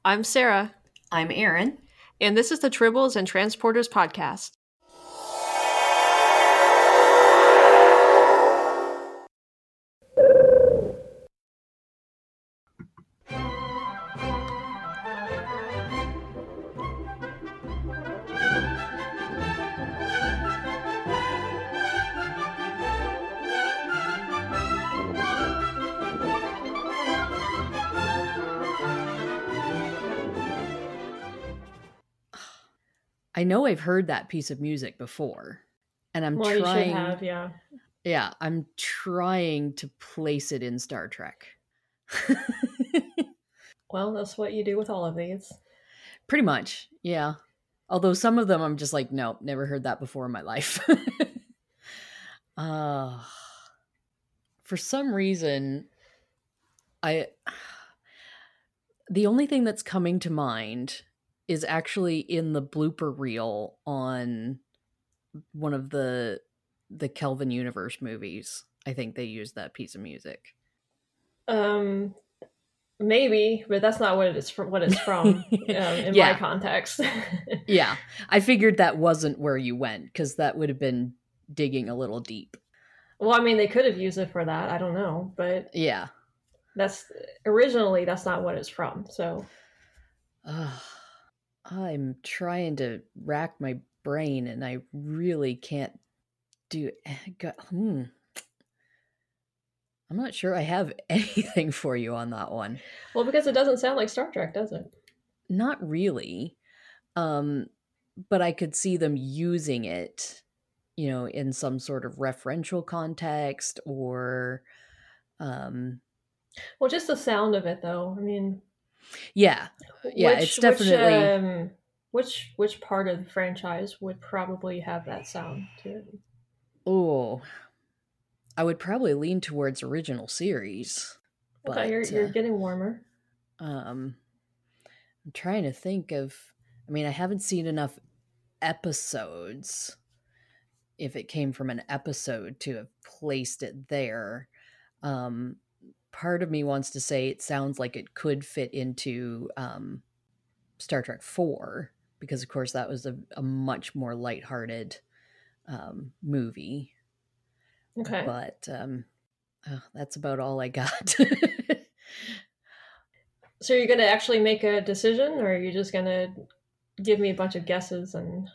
I'm Sarah, I'm Erin. and this is the Tribbles and Transporters podcast. I know I've heard that piece of music before, and I'm Well, trying. you should have, yeah. Yeah, I'm trying to place it in Star Trek. Well, that's what you do with all of these. Pretty much, yeah. Although some of them I'm just like, nope, never heard that before in my life. For some reason, the only thing that's coming to mind is actually in the blooper reel on one of the Kelvin Universe movies. I think they used that piece of music. Maybe, but that's not what it's from in my context. Yeah, I figured that wasn't where you went, because that would have been digging a little deep. Well, I mean, they could have used it for that. I don't know, but yeah, that's not what it's from. So I'm trying to rack my brain, and I really can't do. I'm not sure I have anything for you on that one. Well, because it doesn't sound like Star Trek, does it? Not really. But I could see them using it, in some sort of referential context or well, just the sound of it, though. I mean, it's definitely which part of the franchise would probably have that sound to it? Oh, I would probably lean towards original series. Okay, but you're getting warmer. I'm trying to think of. I mean, I haven't seen enough episodes. If it came from an episode to have placed it there, part of me wants to say it sounds like it could fit into Star Trek IV, because of course that was a much more lighthearted movie. Okay. But that's about all I got. So you're going to actually make a decision, or are you just going to give me a bunch of guesses? And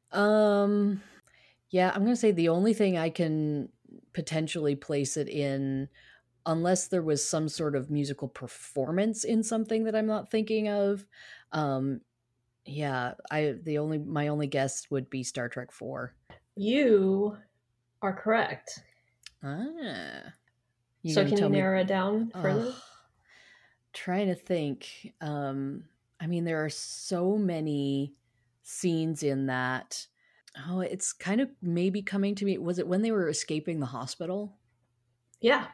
yeah, I'm going to say the only thing I can potentially place it in, unless there was some sort of musical performance in something that I'm not thinking of, my only guess would be Star Trek IV. You are correct. So can you narrow it down further? Trying to think. I mean, there are so many scenes in that. Oh, it's kind of maybe coming to me. Was it when they were escaping the hospital? Yeah.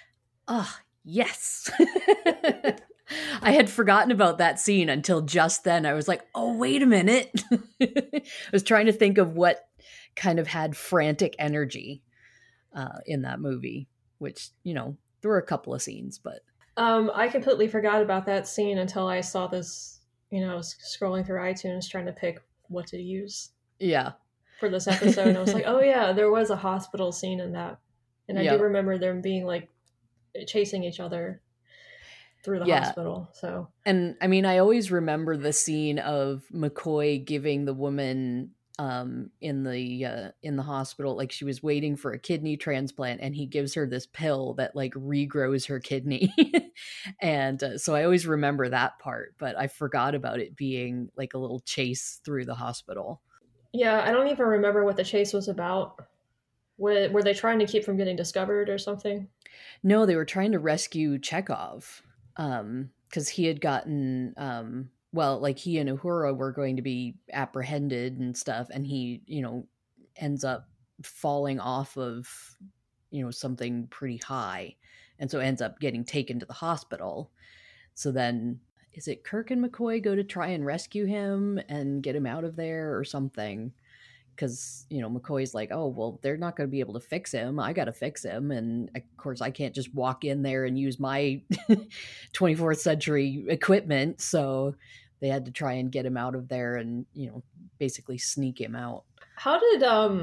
Yes. I had forgotten about that scene until just then. I was like, oh, wait a minute. I was trying to think of what kind of had frantic energy in that movie, which, there were a couple of scenes, but. I completely forgot about that scene until I saw this, I was scrolling through iTunes trying to pick what to use. Yeah. For this episode. And I was like, oh yeah, there was a hospital scene in that. And I do remember them being like chasing each other through the hospital. So, and I mean, I always remember the scene of McCoy giving the woman in the hospital, like she was waiting for a kidney transplant, and he gives her this pill that like regrows her kidney. And so I always remember that part, but I forgot about it being like a little chase through the hospital. Yeah, I don't even remember what the chase was about. Were they trying to keep from getting discovered or something? No, they were trying to rescue Chekhov, because he had gotten, he and Uhura were going to be apprehended and stuff, and he, ends up falling off of, something pretty high, and so ends up getting taken to the hospital. So then, is it Kirk and McCoy go to try and rescue him and get him out of there or something? because, McCoy's like, oh, well, they're not going to be able to fix him. I got to fix him. And of course, I can't just walk in there and use my 24th century equipment. So they had to try and get him out of there and, basically sneak him out. How did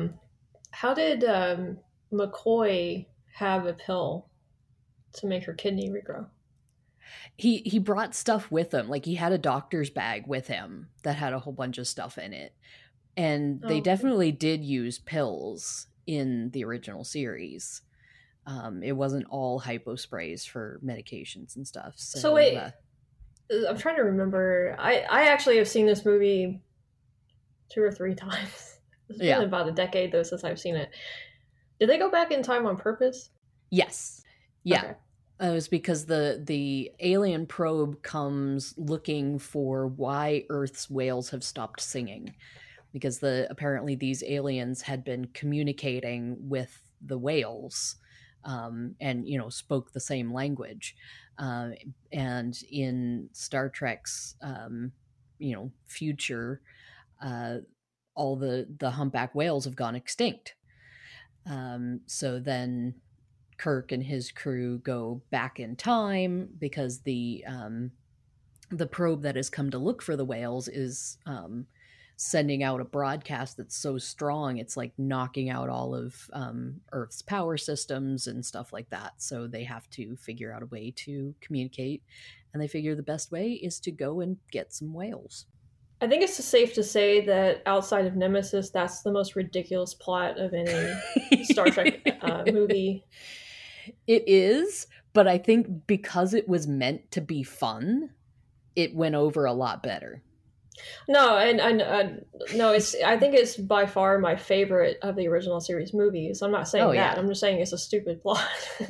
McCoy have a pill to make her kidney regrow? He brought stuff with him. Like, he had a doctor's bag with him that had a whole bunch of stuff in it. And they definitely did use pills in the original series. It wasn't all hypo sprays for medications and stuff. So wait, I'm trying to remember. I actually have seen this movie 2 or 3 times. It's been about a decade, though, since I've seen it. Did they go back in time on purpose? Yes. Yeah. Okay. It was because the alien probe comes looking for why Earth's whales have stopped singing. Because apparently these aliens had been communicating with the whales and, spoke the same language. And in Star Trek's, future, all the humpback whales have gone extinct. So then Kirk and his crew go back in time because the probe that has come to look for the whales is sending out a broadcast that's so strong it's like knocking out all of Earth's power systems and stuff like that. So they have to figure out a way to communicate, and they figure the best way is to go and get some whales. I think it's safe to say that outside of Nemesis, that's the most ridiculous plot of any Star Trek movie. It is, but I think because it was meant to be fun, it went over a lot better. No, and no, I think it's by far my favorite of the original series movies. I'm not saying that. Yeah. I'm just saying it's a stupid plot.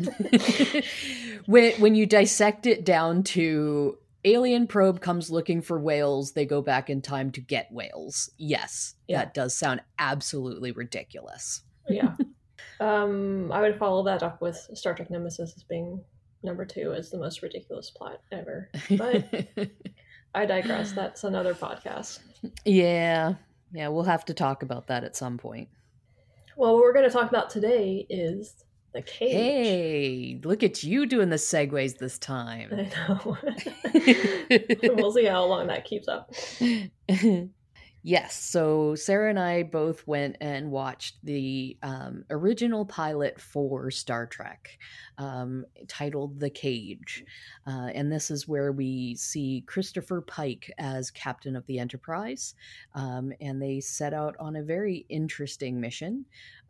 when you dissect it down to alien probe comes looking for whales, they go back in time to get whales. Yes, that does sound absolutely ridiculous. Yeah. I would follow that up with Star Trek Nemesis as being number 2 as the most ridiculous plot ever. But I digress. That's another podcast. Yeah, we'll have to talk about that at some point. Well, what we're going to talk about today is the cage. Hey, look at you doing the segues this time. I know. We'll see how long that keeps up. Yes, so Sarah and I both went and watched the original pilot for Star Trek, titled The Cage. And this is where we see Christopher Pike as captain of the Enterprise. And they set out on a very interesting mission.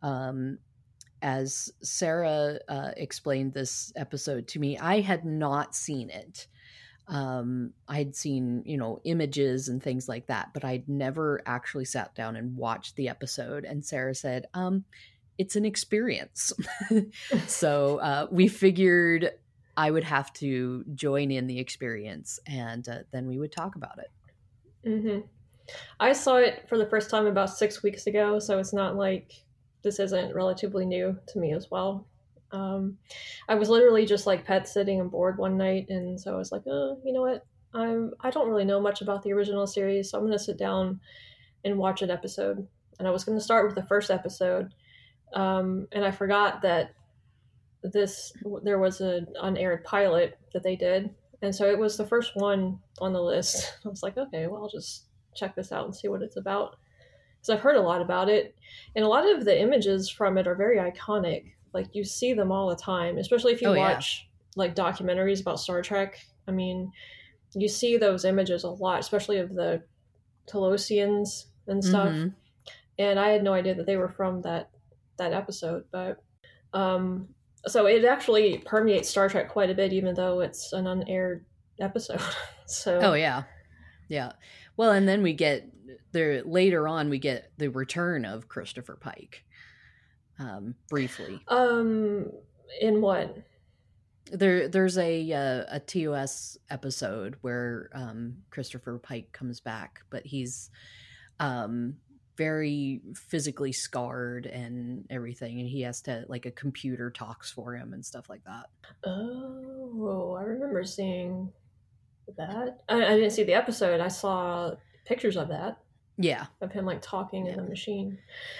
As Sarah explained this episode to me, I had not seen it. I'd seen, images and things like that, but I'd never actually sat down and watched the episode. And Sarah said, it's an experience. So we figured I would have to join in the experience, and then we would talk about it. Mm-hmm. I saw it for the first time about 6 weeks ago, so it's not like this isn't relatively new to me as well. I was literally just like pet sitting and bored one night, and so I was like, oh, you know what? I don't really know much about the original series, so I'm going to sit down and watch an episode. And I was going to start with the first episode, and I forgot that there was an unaired pilot that they did, and so it was the first one on the list. I was like, okay, well, I'll just check this out and see what it's about, because I've heard a lot about it, and a lot of the images from it are very iconic. Like, you see them all the time, especially if you watch like documentaries about Star Trek. I mean, you see those images a lot, especially of the Talosians and stuff. Mm-hmm. And I had no idea that they were from that episode. But so it actually permeates Star Trek quite a bit, even though it's an unaired episode. So yeah. Well, and then later on we get the return of Christopher Pike. Briefly. In what? There's a TOS episode where Christopher Pike comes back, but he's very physically scarred and everything, and he has to, like, a computer talks for him and stuff like that. Oh, I remember seeing that. I didn't see the episode. I saw pictures of that. Yeah. of him like talking in Yeah. the machine.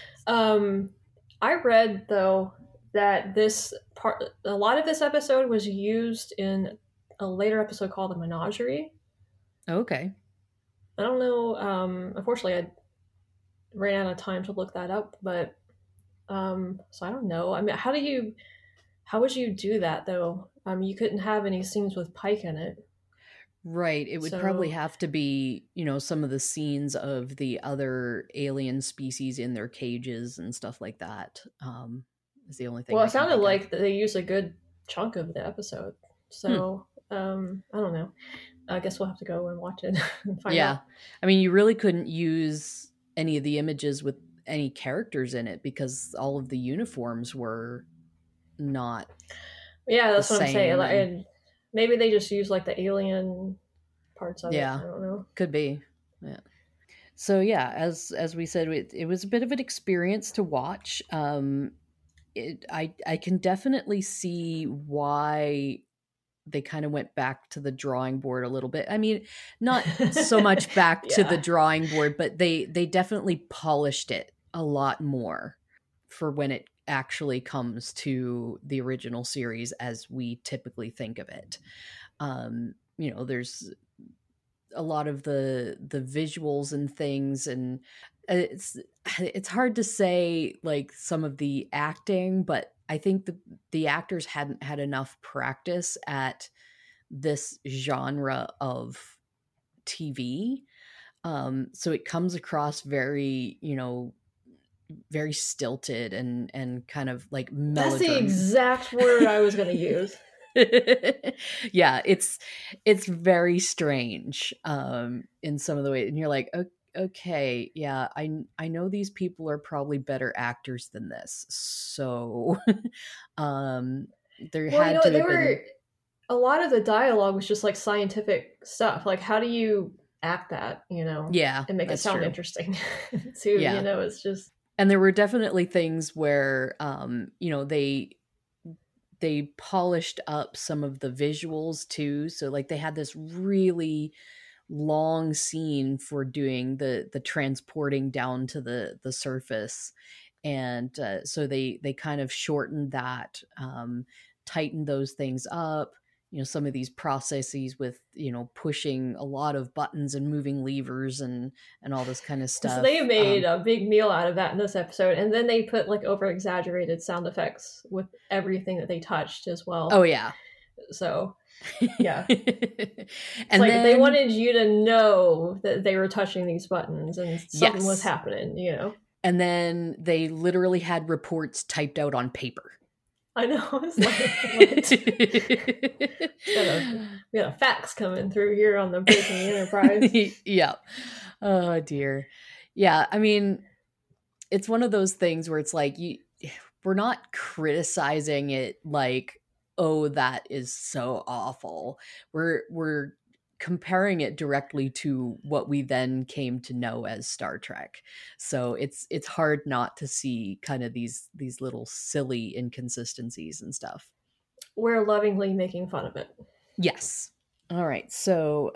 I read though that this part, a lot of this episode was used in a later episode called the Menagerie. Okay. I don't know. Unfortunately, I ran out of time to look that up, but so I don't know. I mean, how would you do that though? You couldn't have any scenes with Pike in it. Right. It would probably So, have to be, some of the scenes of the other alien species in their cages and stuff like that. Is the only thing well, I it can sounded think of. like they used a good chunk of the episode. Hmm. So, I don't know. I guess we'll have to go and watch it and find Yeah. out. I mean, you really couldn't use any of the images with any characters in it because all of the uniforms were not Yeah, the that's what I'm saying. same. Like, And and maybe they just use like the alien parts of it. yeah, I don't know. could be. Yeah. So yeah, as we said, it was a bit of an experience to watch. I can definitely see why they kind of went back to the drawing board a little bit. I mean, not so much back to the Yeah. drawing board, but they definitely polished it a lot more for when it actually comes to the original series as we typically think of it. There's a lot of the visuals and things, and it's hard to say like some of the acting, but I think the actors hadn't had enough practice at this genre of TV. So it comes across very, very stilted and kind of like That's the melodramatic. exact word I was going to use. Yeah, it's very strange in some of the way, and you're like, okay, yeah, I know these people are probably better actors than this, so there Well, had to they have been. were a lot of the dialogue was just like scientific stuff. Like, how do you act that, Yeah, and make it that's sound true. interesting too? Yeah, It's just and there were definitely things where they polished up some of the visuals too, so like they had this really long scene for doing the transporting down to the surface, and so they kind of shortened that, tightened those things up. Some of these processes with pushing a lot of buttons and moving levers and all this kind of so they stuff. made a big meal out of that in this episode, and then they put like over exaggerated sound effects with everything that they touched as well. Oh yeah. So yeah. It's And like they then wanted you to know that they were touching these buttons and something was yes, happening. and then they literally had reports typed out on paper. I know. It's like, what? we got a fax coming through here on the Breaking Enterprise. Yeah. Oh dear. Yeah, I mean, it's one of those things where it's like we're not criticizing it like, oh, that is so awful. We're comparing it directly to what we then came to know as Star Trek. So it's hard not to see kind of these little silly inconsistencies and stuff. We're lovingly making fun of it. Yes. All right. So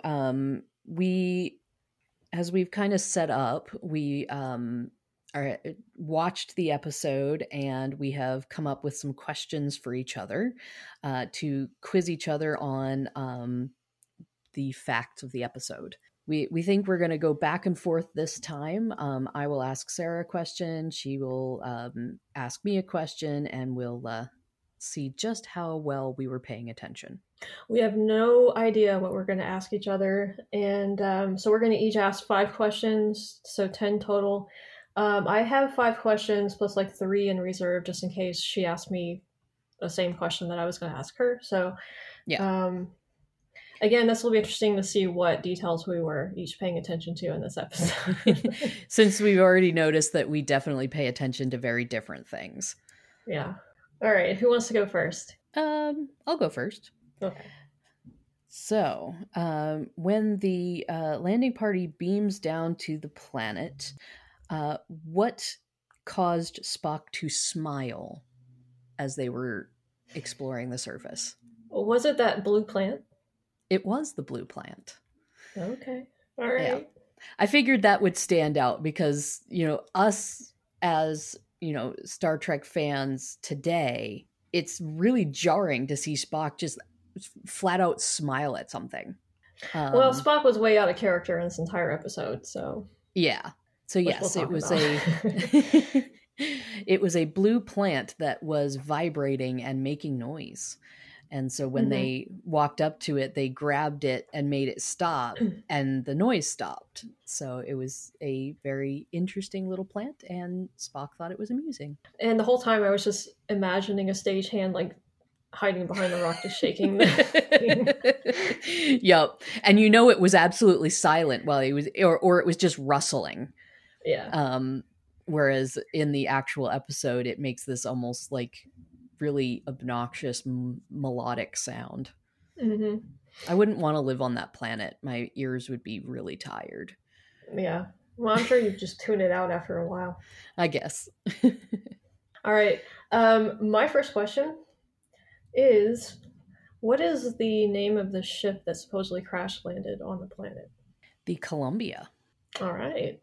as we've kind of set up, we watched the episode, and we have come up with some questions for each other to quiz each other on the facts of the episode. We think we're going to go back and forth this time. I will ask Sarah a question. She will ask me a question, and we'll see just how well we were paying attention. We have no idea what we're going to ask each other. And so we're going to each ask 5 questions, so 10 total. I have 5 questions plus like 3 in reserve just in case she asked me the same question that I was going to ask her. So, yeah. Again, this will be interesting to see what details we were each paying attention to in this episode. Since we've already noticed that we definitely pay attention to very different things. Yeah. All right. Who wants to go first? I'll go first. Okay. So, when the landing party beams down to the planet, what caused Spock to smile as they were exploring the surface? Was it that blue plant? It was the blue plant. Okay. All right. Yeah. I figured that would stand out because, us as, Star Trek fans today, it's really jarring to see Spock just flat out smile at something. Well, Spock was way out of character in this entire episode, so yeah. So yes, we'll it was about. it was a blue plant that was vibrating and making noise. And so when they walked up to it, they grabbed it and made it stop, and the noise stopped. So it was a very interesting little plant, and Spock thought it was amusing. And the whole time I was just imagining a stagehand like hiding behind the rock, just shaking. Yep. And it was absolutely silent while he was, or it was just rustling. Yeah. Whereas in the actual episode, it makes this almost like really obnoxious melodic sound. Mm-hmm. I wouldn't want to live on that planet. My ears would be really tired. Yeah. Well, I'm sure you just tune it out after a while. I guess. All right. My first question is, what is the name of the ship that supposedly crash landed on the planet? The Columbia. All right.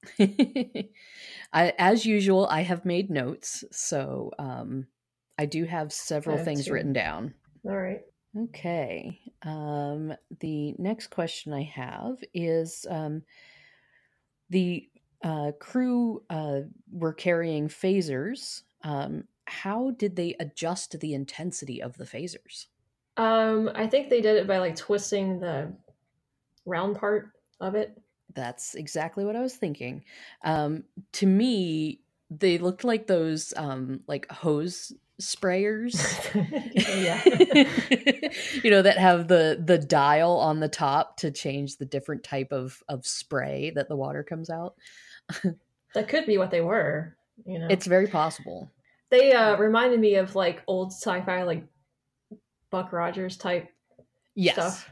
As usual, I have made notes, so I do have several things written down. All right. Okay. The next question I have is the crew were carrying phasers. How did they adjust the intensity of the phasers? I think they did it by like twisting the round part of it. That's exactly what I was thinking. To me, they looked like those like hose sprayers. Yeah. That have the dial on the top to change the different type of spray that the water comes out. That could be what they were. It's very possible. They reminded me of like old sci-fi, like Buck Rogers type stuff.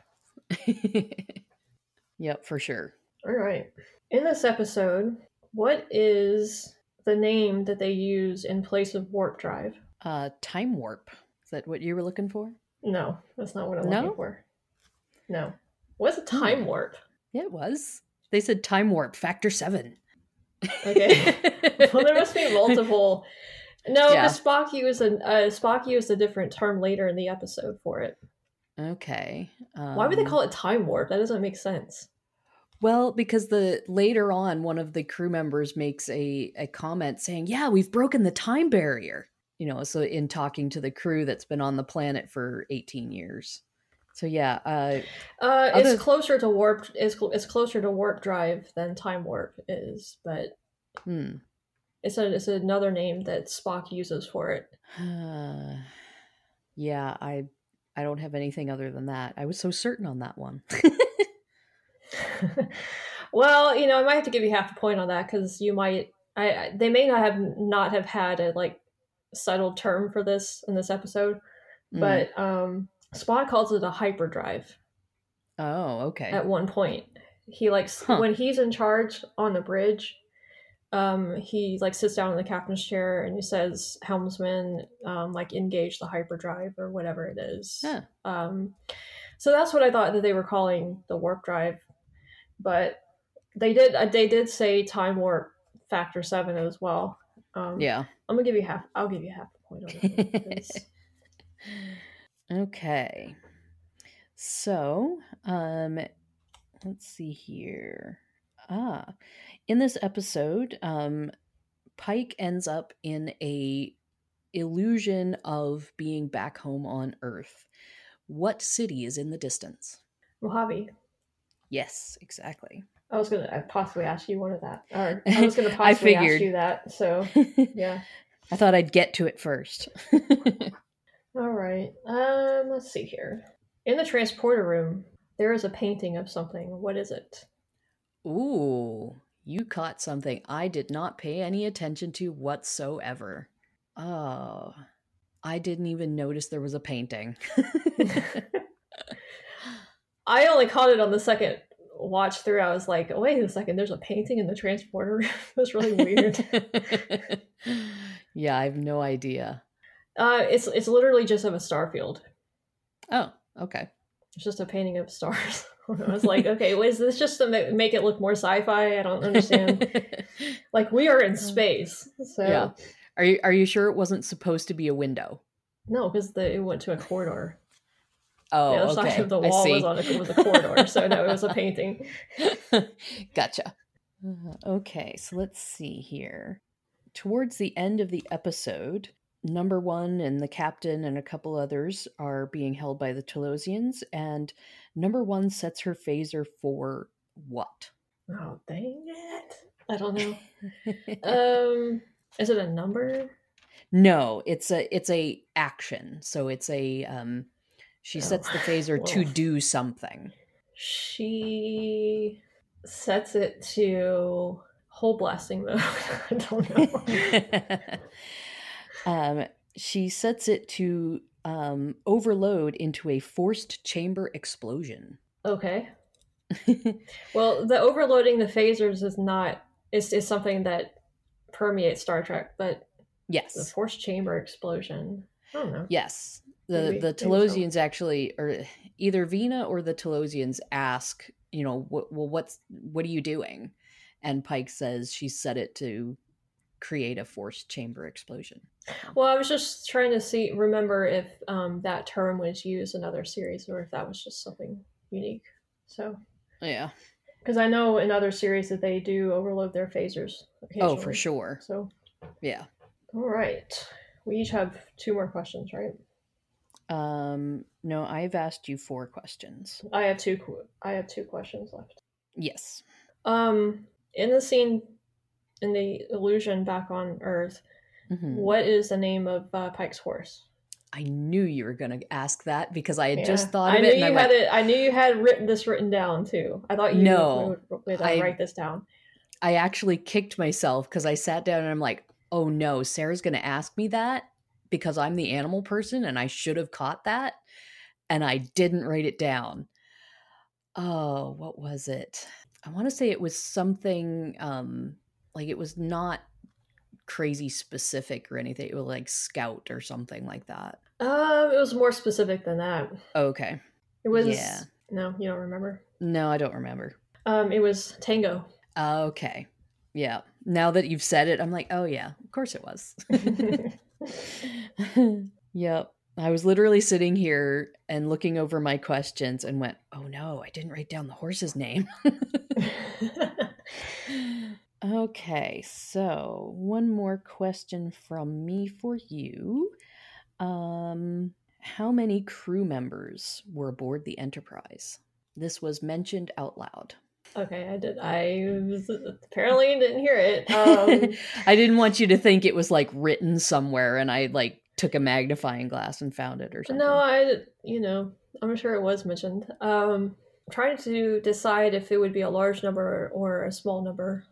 Yep, for sure. All right. In this episode, what is the name that they use in place of warp drive? Time warp. Is that what you were looking for? No, that's not what I'm looking for. No. What's a time warp? Yeah, it was. They said time warp, factor 7. Okay. Well, there must be multiple. No, because Spock used a different term later in the episode for it. Okay. Why would they call it time warp? That doesn't make sense. Well, because later on, one of the crew members makes a comment saying, "Yeah, we've broken the time barrier." So in talking to the crew that's been on the planet for 18 years. So yeah, it's closer to warp. It's closer to warp drive than time warp is, but it's another name that Spock uses for it. Yeah, I don't have anything other than that. I was so certain on that one. Well, I might have to give you half a point on that because they may not have had a like settled term for this in this episode, but Spock calls it a hyperdrive. Oh, okay. At one point, he when he's in charge on the bridge, he like sits down in the captain's chair and he says, "Helmsman, engage the hyperdrive," or whatever it is. Yeah. So that's what I thought that they were calling the warp drive. But they did say time warp factor 7 as well. Yeah. I'll give you half a point on that. Okay. So, let's see here. In this episode, Pike ends up in a illusion of being back home on Earth. What city is in the distance? Mojave. Yes, exactly. I was going to possibly ask you one of that. Or I was going to possibly ask you that. So, yeah. I thought I'd get to it first. All right. Let's see here. In the transporter room, there is a painting of something. What is it? Ooh, you caught something I did not pay any attention to whatsoever. Oh, I didn't even notice there was a painting. I only caught it on the second watch through. I was like, wait a second, there's a painting in the transporter room. That's really weird. Yeah, I have no idea. It's literally just of a starfield. Oh, okay. It's just a painting of stars. I was like, okay, is this just to make it look more sci-fi? I don't understand. Like, we are in space, so Yeah. Are you sure it wasn't supposed to be a window? no, because it went to a corridor. Oh, The other okay. side of the wall was a corridor, so no, it was a painting. Gotcha. Okay, so let's see here. Towards the end of the episode, Number One and the captain and a couple others are being held by the Telosians, and Number One sets her phaser for what? Oh, dang it. I don't know. Is it a number? No, it's a action. So it's a she sets the phaser to do something. She sets it to hole blasting mode. I don't know. She sets it to overload into a forced chamber explosion. Okay. Well, the overloading the phasers is something that permeates Star Trek, but yes, the forced chamber explosion. I don't know. Yes, the Telosians actually, or either Vina or the Telosians ask, what are you doing? And Pike says she set it to create a forced chamber explosion. Well, I was just trying to remember if that term was used in other series or if that was just something unique. So yeah, because I know in other series that they do overload their phasers. Oh, for sure. So yeah. All right, we each have 2 more questions, right? No, I've asked you 4 questions. I have 2 questions left. Yes. In the scene in the illusion back on Earth, what is the name of Pike's horse? I knew you were going to ask that because I had just thought of it. I knew you had written down too. I thought you would write this down. I actually kicked myself because I sat down and I'm like, oh no, Sarah's going to ask me that because I'm the animal person and I should have caught that. And I didn't write it down. Oh, what was it? I want to say it was something like it was not crazy specific or anything. It was like Scout or something like that. It was more specific than that. Okay. It was. Yeah. No, you don't remember? No, I don't remember. It was Tango. Okay. Yeah. Now that you've said it, I'm like, oh yeah, of course it was. Yep. I was literally sitting here and looking over my questions and went, oh no, I didn't write down the horse's name. Okay, so one more question from me for you. How many crew members were aboard the Enterprise? This was mentioned out loud. Okay, I did. Apparently didn't hear it. I didn't want you to think it was like written somewhere and I like took a magnifying glass and found it or something. No, I'm sure it was mentioned. Trying to decide if it would be a large number or a small number.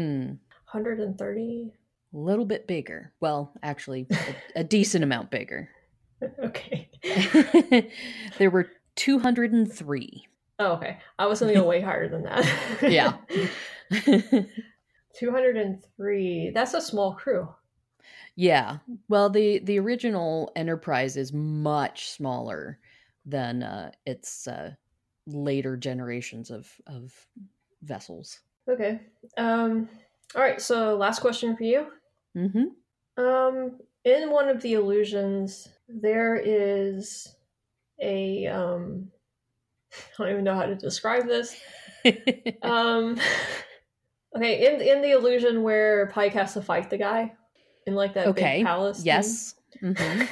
130? A little bit bigger. Well, actually, a decent amount bigger. Okay. There were 203. Oh, okay. I was going to go way higher than that. Yeah. 203. That's a small crew. Yeah. Well, the original Enterprise is much smaller than its later generations of vessels. Okay. All right. So last question for you. Mm-hmm. In one of the illusions, there is a I don't even know how to describe this. Okay, in the illusion where Pike has to fight the guy in like that big palace. Yes. Mm-hmm.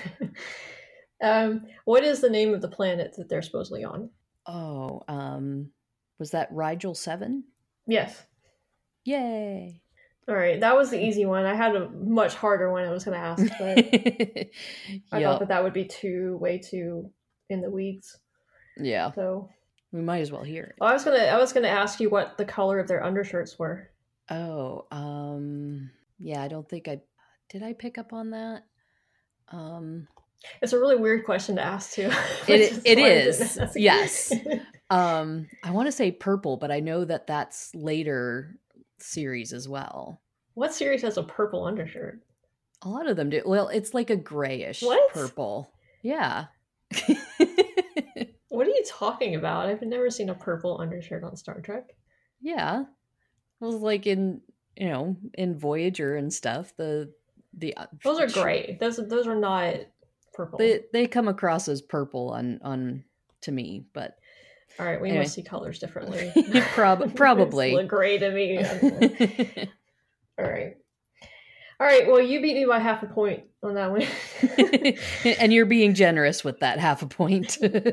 What is the name of the planet that they're supposedly on? Oh, was that Rigel 7? Yes. Yay. All right, that was the easy one. I had a much harder one I was going to ask, but I thought that would be way too in the weeds. Yeah. So we might as well hear it. I was gonna ask you what the color of their undershirts were. Oh, yeah, I don't think did I pick up on that? It's a really weird question to ask too. It is. Yes. I want to say purple, but I know that that's later series as well. What series has a purple undershirt? A lot of them do. Well, it's like a grayish purple. Yeah. What are you talking about? I've never seen a purple undershirt on Star Trek. Yeah. It was like in, in Voyager and stuff, the Those are gray. Those are not purple. they come across as purple on to me, but All right, we must anyway. see colors differently. Probably. Look gray to me. All right. All right, well, you beat me by half a point on that one. And you're being generous with that half a point.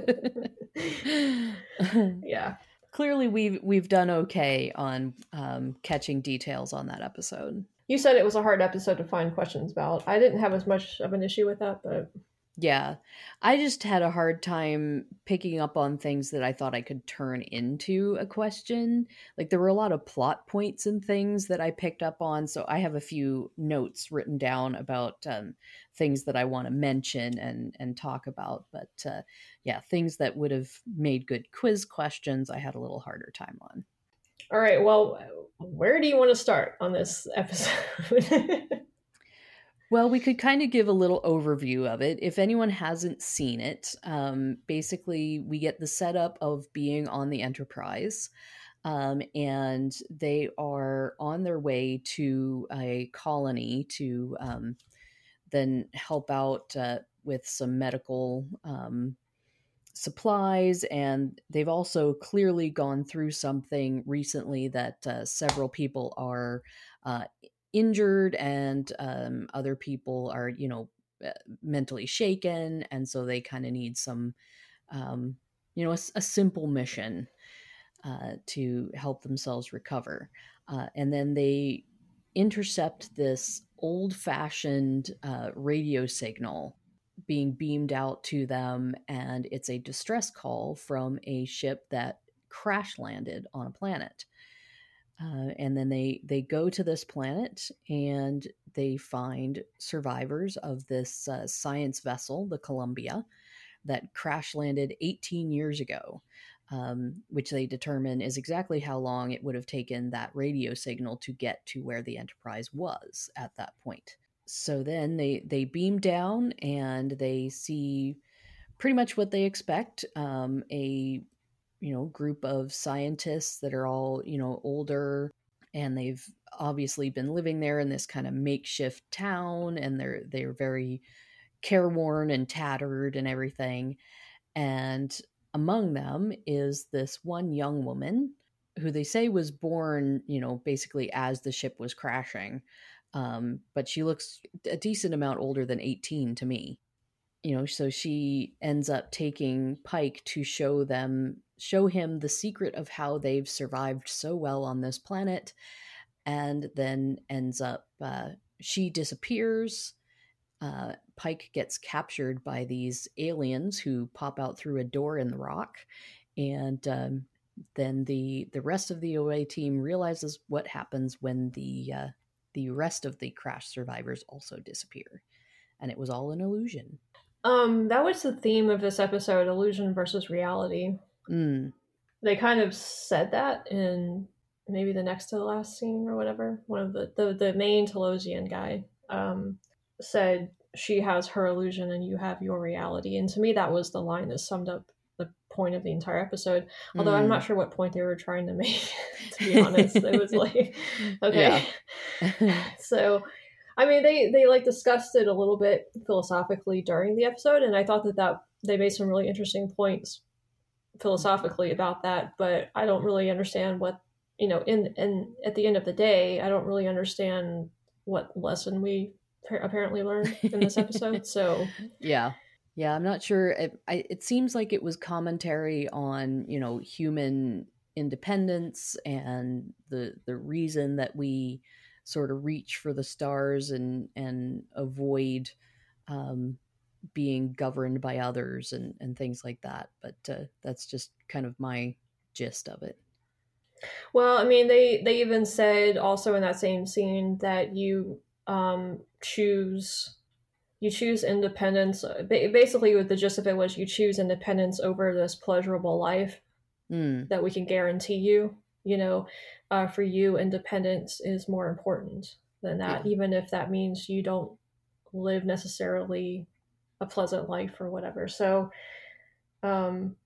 Yeah. Clearly, we've done okay on catching details on that episode. You said it was a hard episode to find questions about. I didn't have as much of an issue with that, but yeah, I just had a hard time picking up on things that I thought I could turn into a question. Like there were a lot of plot points and things that I picked up on, so I have a few notes written down about things that I want to mention and talk about. But yeah, things that would have made good quiz questions, I had a little harder time on. All right, well, where do you want to start on this episode? Well, we could kind of give a little overview of it. If anyone hasn't seen it, basically, we get the setup of being on the Enterprise, and they are on their way to a colony to then help out with some medical supplies. And they've also clearly gone through something recently that several people are injured, and other people are mentally shaken, and so they kind of need some a simple mission to help themselves recover, and then they intercept this old-fashioned radio signal being beamed out to them, and it's a distress call from a ship that crash landed on a planet. And then they go to this planet and they find survivors of this science vessel, the Columbia, that crash landed 18 years ago, which they determine is exactly how long it would have taken that radio signal to get to where the Enterprise was at that point. So then they beam down and they see pretty much what they expect, a group of scientists that are all older, and they've obviously been living there in this kind of makeshift town, and they're very careworn and tattered and everything. And among them is this one young woman who they say was born basically as the ship was crashing, but she looks a decent amount older than 18 to me. So she ends up taking Pike to show him the secret of how they've survived so well on this planet, and then ends up, she disappears. Pike gets captured by these aliens who pop out through a door in the rock, and then the rest of the OA team realizes what happens when the rest of the crash survivors also disappear, and it was all an illusion. That was the theme of this episode: illusion versus reality. They kind of said that in maybe the next to the last scene or whatever. One of the main Telosian guy said, "She has her illusion and you have your reality." And to me, that was the line that summed up the point of the entire episode. Although I'm not sure what point they were trying to make, to be honest. It was like, okay. So, I mean, they like discussed it a little bit philosophically during the episode, and I thought that they made some really interesting points philosophically about that, but I don't really understand what, in at the end of the day, I don't really understand what lesson we apparently learned in this episode. So yeah, I'm not sure. It seems like it was commentary on human independence and the reason that we sort of reach for the stars and avoid being governed by others and things like that. But that's just kind of my gist of it. Well, I mean, they even said also in that same scene that you choose independence. Basically, what the gist of it was, you choose independence over this pleasurable life that we can guarantee you. For you, independence is more important than that, even if that means you don't live necessarily a pleasant life or whatever. So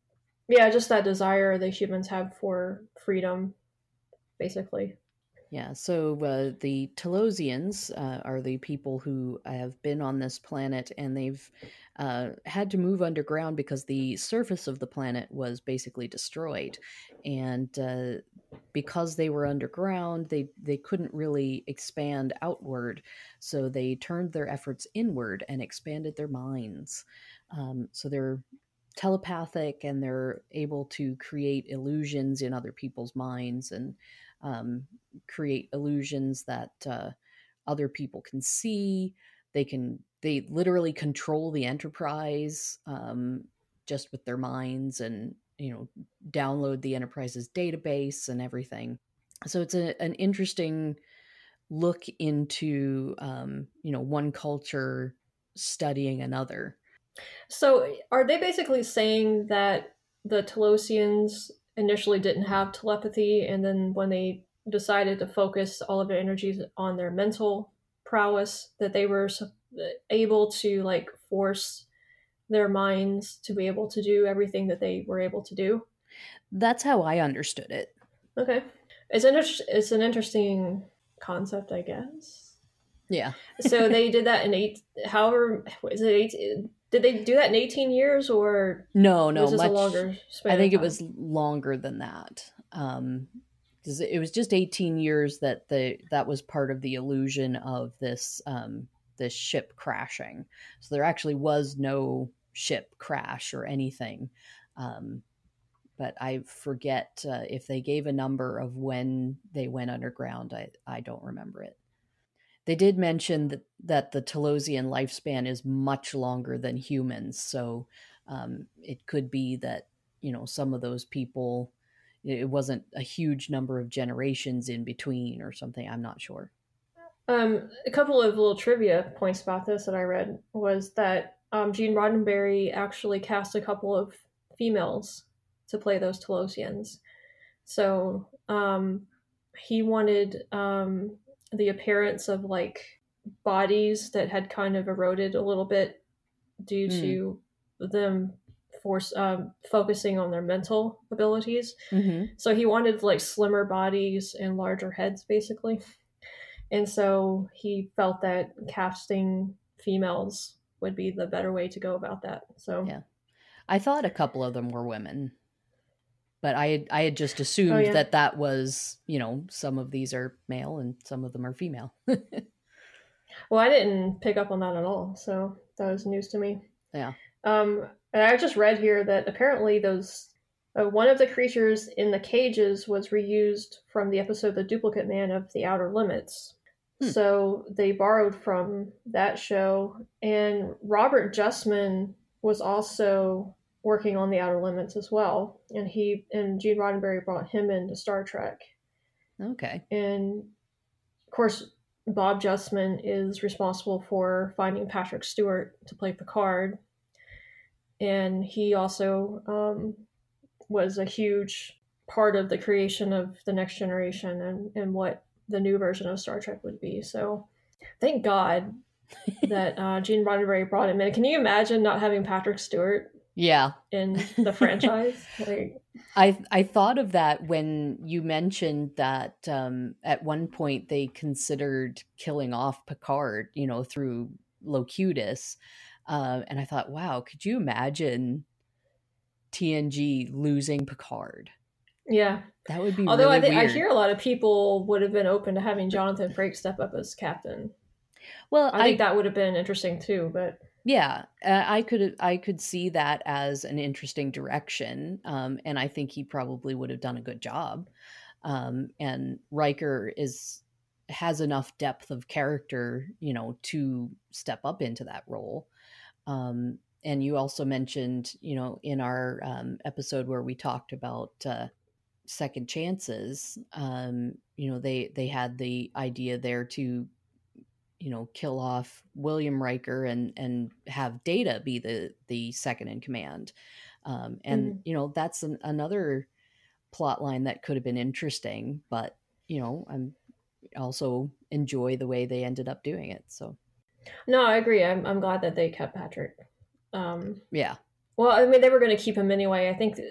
Yeah, just that desire the humans have for freedom, basically. Yeah, so the Telosians are the people who have been on this planet, and they've had to move underground because the surface of the planet was basically destroyed. And because they were underground, they couldn't really expand outward. So they turned their efforts inward and expanded their minds. So they're telepathic, and they're able to create illusions in other people's minds, and um, create illusions that other people can see. They literally control the Enterprise, just with their minds, and download the Enterprise's database and everything. So it's an interesting look into one culture studying another. So, are they basically saying that the Telosians initially didn't have telepathy, and then when they decided to focus all of their energies on their mental prowess, that they were able to like force their minds to be able to do everything that they were able to do? That's how I understood it. Okay, it's an interesting concept, I guess. Yeah. So they did that in however, is it 18? Did they do that in 18 years, or No, was this much. a longer span? I think of it time? was longer than that. Because it was just 18 years that was part of the illusion of this ship crashing. So there actually was no ship crash or anything. But I forget if they gave a number of when they went underground. I don't remember it. They did mention that the Telosian lifespan is much longer than humans, so it could be that some of those people, it wasn't a huge number of generations in between or something. I'm not sure. A couple of little trivia points about this that I read was that Gene Roddenberry actually cast a couple of females to play those Telosians. So he wanted the appearance of like bodies that had kind of eroded a little bit due to them focusing on their mental abilities. Mm-hmm. So he wanted like slimmer bodies and larger heads, basically. And so he felt that casting females would be the better way to go about that. So Yeah, I thought a couple of them were women, but I had just oh assumed yeah. that was some of these are male and some of them are female. Well, I didn't pick up on that at all, so that was news to me. Yeah. And I just read here that apparently those one of the creatures in the cages was reused from the episode The Duplicate Man of The Outer Limits. So they borrowed from that show, and Robert Justman was also working on The Outer Limits as well, and Gene Roddenberry brought him into Star Trek. Okay. And of course, Bob Justman is responsible for finding Patrick Stewart to play Picard, and he also was a huge part of the creation of the Next Generation and what the new version of Star Trek would be. So thank God that Gene Roddenberry brought him in. Can you imagine not having Patrick Stewart? Yeah. In the franchise? I thought of that when you mentioned that at one point they considered killing off Picard, through Locutus. And I thought, wow, could you imagine TNG losing Picard? Yeah. That would be Although really I weird. hear a lot of people would have been open to having Jonathan Frakes step up as captain. Well, I think that would have been interesting too, but yeah, I could see that as an interesting direction, and I think he probably would have done a good job. And Riker has enough depth of character, to step up into that role. And you also mentioned, in our episode where we talked about second chances, they had the idea there to kill off William Riker and have Data be the second in command. And that's another plot line that could have been interesting, but I'm also enjoy the way they ended up doing it. So no, I agree. I'm glad that they kept Patrick. Yeah. Well, I mean, they were going to keep him anyway. I think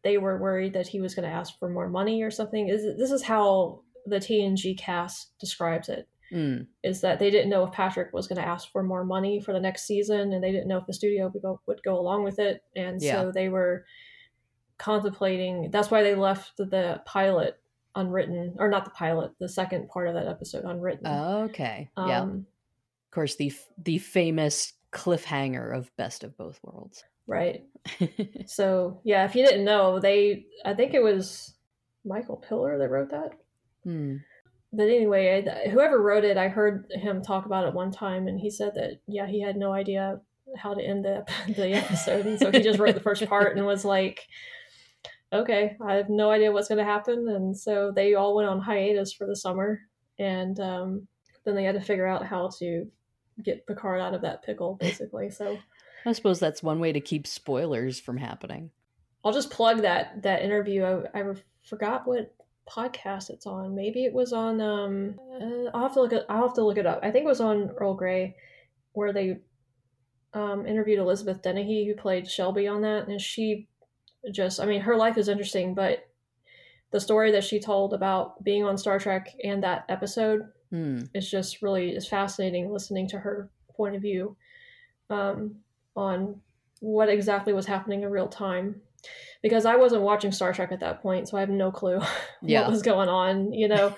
they were worried that he was going to ask for more money or something. This is how the TNG cast describes it. Is that they didn't know if Patrick was going to ask for more money for the next season, and they didn't know if the studio would go along with it, and so they were contemplating. That's why they left the pilot unwritten, or not the pilot, the second part of that episode unwritten. Okay. Yeah. Of course, the famous cliffhanger of Best of Both Worlds. Right. So yeah, if you didn't know, I think it was Michael Piller that wrote that. But anyway, whoever wrote it, I heard him talk about it one time, and he said that, yeah, he had no idea how to end the episode. And so he just wrote the first part and was like, okay, I have no idea what's going to happen. And so they all went on hiatus for the summer. And then they had to figure out how to get Picard out of that pickle, basically. So I suppose that's one way to keep spoilers from happening. I'll just plug that interview. I forgot what podcast it's on. Maybe it was on I'll have to look it up. I think it was on Earl Grey, where they interviewed Elizabeth Dennehy, who played Shelby on that, and she just, I mean, her life is interesting, but the story that she told about being on Star Trek and that episode is just really is fascinating, listening to her point of view on what exactly was happening in real time. Because I wasn't watching Star Trek at that point, so I have no clue what was going on, you know.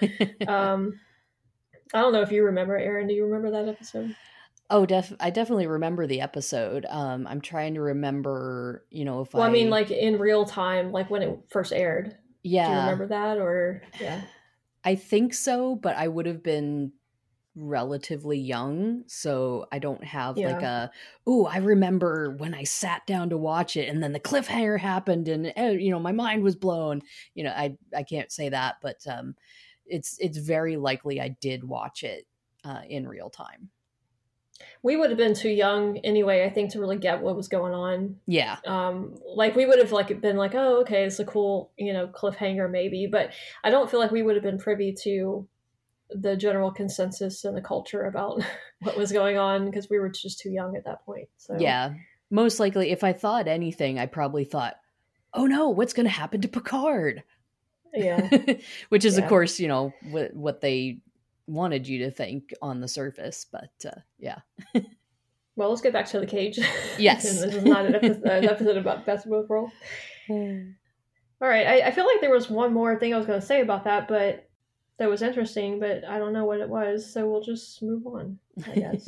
I don't know if you remember, Aaron. Do you remember that episode? Oh, I definitely remember the episode. I'm trying to remember, you know, I mean, like in real time, like when it first aired. Yeah. Do you remember that, or yeah? I think so, but I would have been relatively young, so I don't have like I remember when I sat down to watch it and then the cliffhanger happened and you know, my mind was blown. You know, I can't say that, but it's very likely I did watch it in real time. We would have been too young anyway, I think, to really get what was going on. Yeah. Like we would have like been like, oh, okay, it's a cool, you know, cliffhanger maybe, but I don't feel like we would have been privy to the general consensus and the culture about what was going on, because we were just too young at that point. So yeah, most likely, if I thought anything, I probably thought, oh no, what's going to happen to Picard? Yeah. Which is, of course, you know, what they wanted you to think on the surface, but yeah. Well, let's get back to the cage. Yes. This is not an episode about Best of Both Worlds. All right, I feel like there was one more thing I was going to say about that, but that was interesting, but I don't know what it was, so we'll just move on, I guess.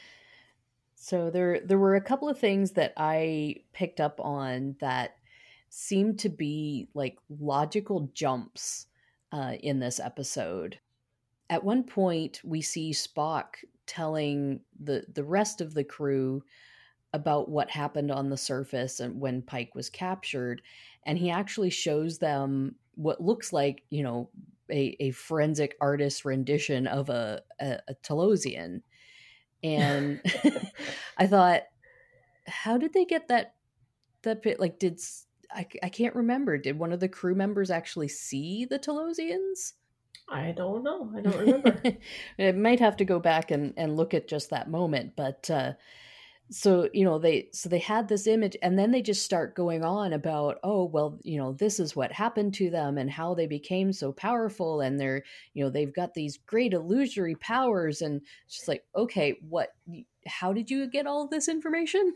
So there were a couple of things that I picked up on that seemed to be like logical jumps in this episode. At one point, we see Spock telling the rest of the crew about what happened on the surface and when Pike was captured, and he actually shows them what looks like, you know, a forensic artist rendition of a Talosian. And I thought, how did they get that bit? Like, I can't remember. Did one of the crew members actually see the Talosians? I don't know. I don't remember. It might have to go back and look at just that moment. But so, you know, they had this image, and then they just start going on about, oh, well, you know, this is what happened to them and how they became so powerful, and they're, you know, they've got these great illusory powers, and it's just like, okay, how did you get all of this information?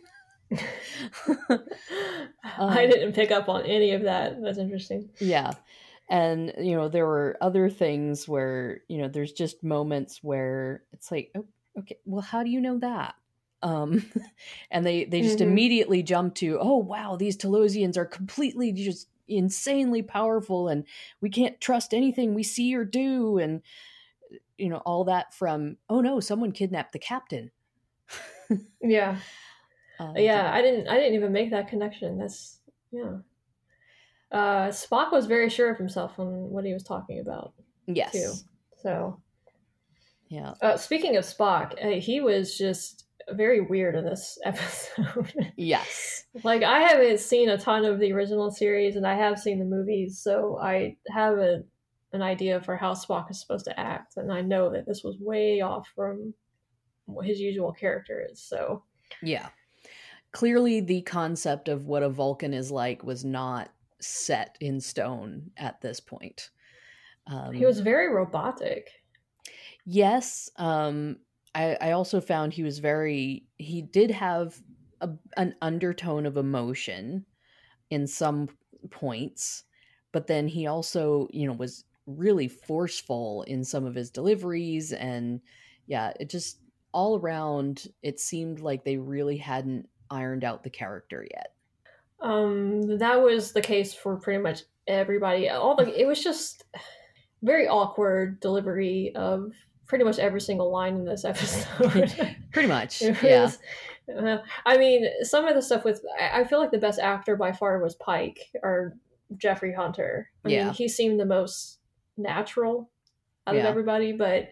I didn't pick up on any of that. That's interesting. Yeah. And, you know, there were other things where, you know, there's just moments where it's like, oh, okay, well, how do you know that? And they just immediately jump to, oh, wow, these Talosians are completely just insanely powerful, and we can't trust anything we see or do. And, you know, all that from, oh no, someone kidnapped the captain. Yeah. I didn't even make that connection. That's, yeah. Spock was very sure of himself on what he was talking about. Yes. Too. So. Yeah. Speaking of Spock, he was just very weird in this episode. Yes. Like, I haven't seen a ton of the original series, and I have seen the movies, so I have an idea for how Spock is supposed to act, and I know that this was way off from what his usual character is. So yeah, clearly the concept of what a Vulcan is like was not set in stone at this point. He was very robotic. Yes. I also found he did have an undertone of emotion in some points, but then he also, was really forceful in some of his deliveries. And yeah, it just all around, it seemed like they really hadn't ironed out the character yet. That was the case for pretty much everybody. It was just very awkward delivery of pretty much every single line in this episode. Pretty much, Yeah. I mean, some of the stuff I feel like the best actor by far was Pike or Jeffrey Hunter. I mean, he seemed the most natural out of everybody, but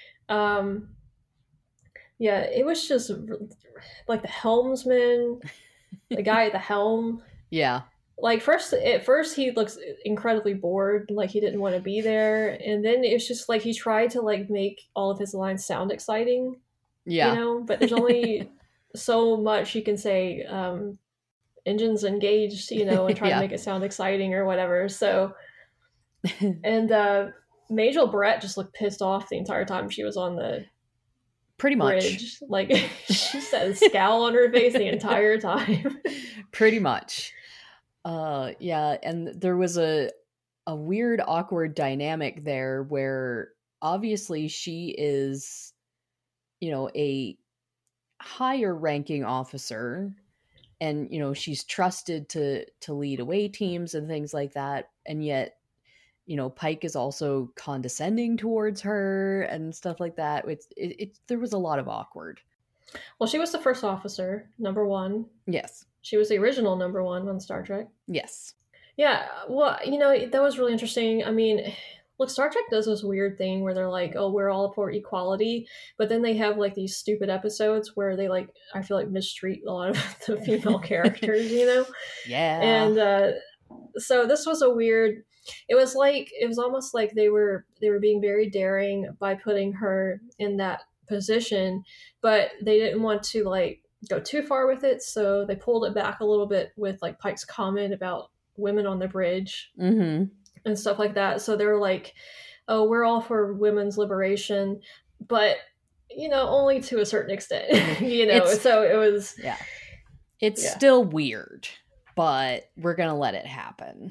yeah, it was just like the helmsman, the guy at the helm. Yeah. Like at first he looks incredibly bored, like he didn't want to be there, and then it's just like he tried to like make all of his lines sound exciting. Yeah. But there's only so much you can say, engines engaged, and try to make it sound exciting or whatever. So and Majel Barrett just looked pissed off the entire time she was on the pretty bridge. Much. Like she said a scowl on her face the entire time. Pretty much. Yeah, and there was a weird, awkward dynamic there where obviously she is, a higher ranking officer, and she's trusted to lead away teams and things like that, and yet Pike is also condescending towards her and stuff like that. There was a lot of awkward. Well, she was the first officer, number 1. Yes. She was the original number 1 on Star Trek. Yes. Yeah, well, that was really interesting. I mean, look, Star Trek does this weird thing where they're like, oh, we're all for equality, but then they have like these stupid episodes where they like, I feel like, mistreat a lot of the female characters, Yeah. And so this was a weird, it was almost like they were being very daring by putting her in that position, but they didn't want to like go too far with it, so they pulled it back a little bit with like Pike's comment about women on the bridge and stuff like that. So they're like, oh, we're all for women's liberation, but only to a certain extent. So it was, it's still weird, but we're gonna let it happen.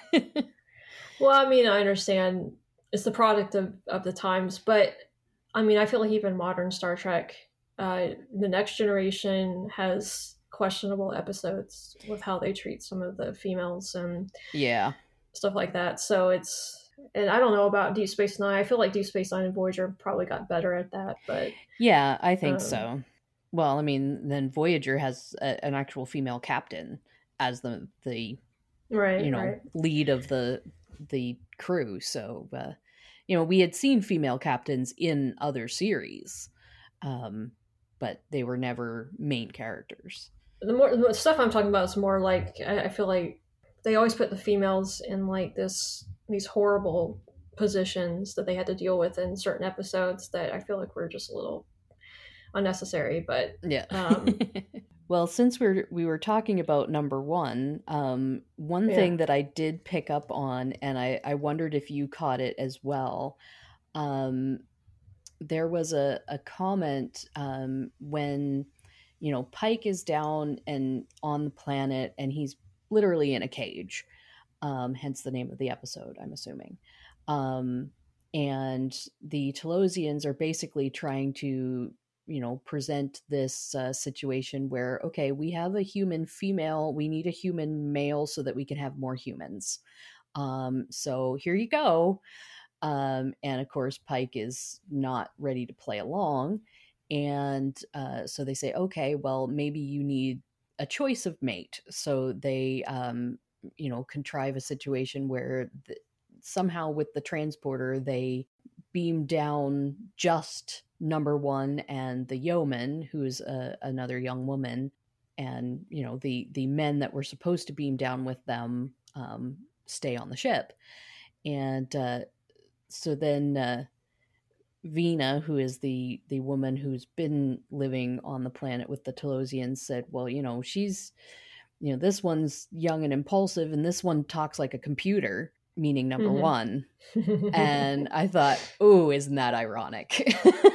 Well, I mean, I understand it's the product of the times, but I mean, I feel like even modern Star Trek, the Next Generation has questionable episodes with how they treat some of the females and stuff like that. So and I don't know about Deep Space Nine. I feel like Deep Space Nine and Voyager probably got better at that, but yeah, I think so. Well, I mean, then Voyager has an actual female captain as the right. lead of the crew. So we had seen female captains in other series, but they were never main characters. The stuff I'm talking about is more like, I feel like they always put the females in like these horrible positions that they had to deal with in certain episodes that I feel like were just a little unnecessary. But yeah. Well, since we were talking about number 1, one thing that I did pick up on, and I wondered if you caught it as well, there was a comment when, Pike is down and on the planet, and he's literally in a cage, hence the name of the episode, I'm assuming. And the Talosians are basically trying to present this situation where, okay, we have a human female, we need a human male so that we can have more humans. So here you go. And of course, Pike is not ready to play along. And so they say, okay, well, maybe you need a choice of mate. So they, contrive a situation where somehow with the transporter, they beam down just number 1 and the yeoman, who's another young woman, and the men that were supposed to beam down with them stay on the ship. And so then Vina, who is the woman who's been living on the planet with the Talosians, said, well, she's this one's young and impulsive, and this one talks like a computer, meaning number Mhm. one. And I thought, oh, isn't that ironic?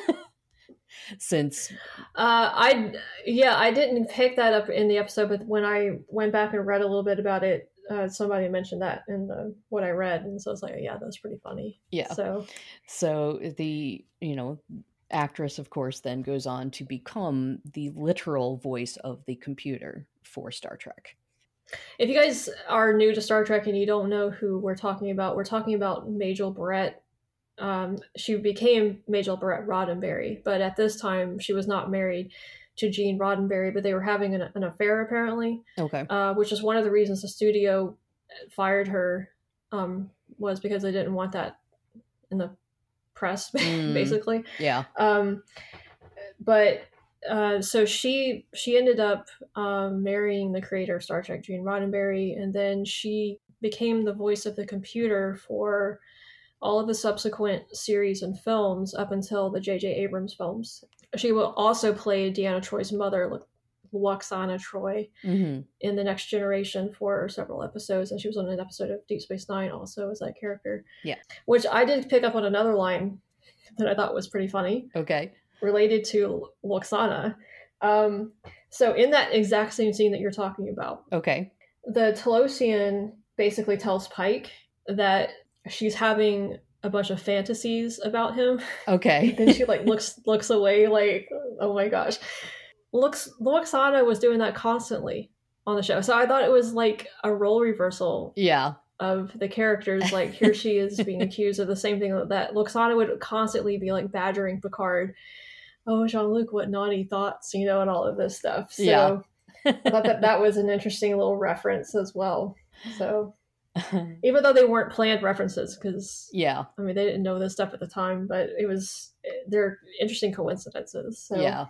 Since I didn't pick that up in the episode, but when I went back and read a little bit about it, somebody mentioned that in what I read, and so I was like, yeah, that's pretty funny. Yeah. So the actress, of course, then goes on to become the literal voice of the computer for Star Trek. If you guys are new to Star Trek and you don't know who we're talking about Majel Barrett. She became Majel Barrett Roddenberry, but at this time she was not married to Gene Roddenberry, but they were having an affair apparently. Okay. Which is one of the reasons the studio fired her, was because they didn't want that in the press, basically. Yeah. But so she ended up marrying the creator of Star Trek, Gene Roddenberry, and then she became the voice of the computer for all of the subsequent series and films up until the J.J. Abrams films. She will also play Deanna Troy's mother, Lwaxana Troi, in The Next Generation for several episodes, and she was on an episode of Deep Space Nine also as that character. Yeah. Which I did pick up on another line that I thought was pretty funny. Okay. Related to Lwaxana. So in that exact same scene that you're talking about, okay, the Talosian basically tells Pike that she's having a bunch of fantasies about him. Okay. Then she looks away like, oh my gosh. Lwaxana was doing that constantly on the show. So I thought it was like a role reversal. Yeah. Of the characters. Like here she is being accused of the same thing that Lwaxana would constantly be like badgering Picard. Oh, Jean-Luc, what naughty thoughts, and all of this stuff. So yeah. I thought that was an interesting little reference as well. So even though they weren't planned references, because they didn't know this stuff at the time, but they're interesting coincidences. So yeah.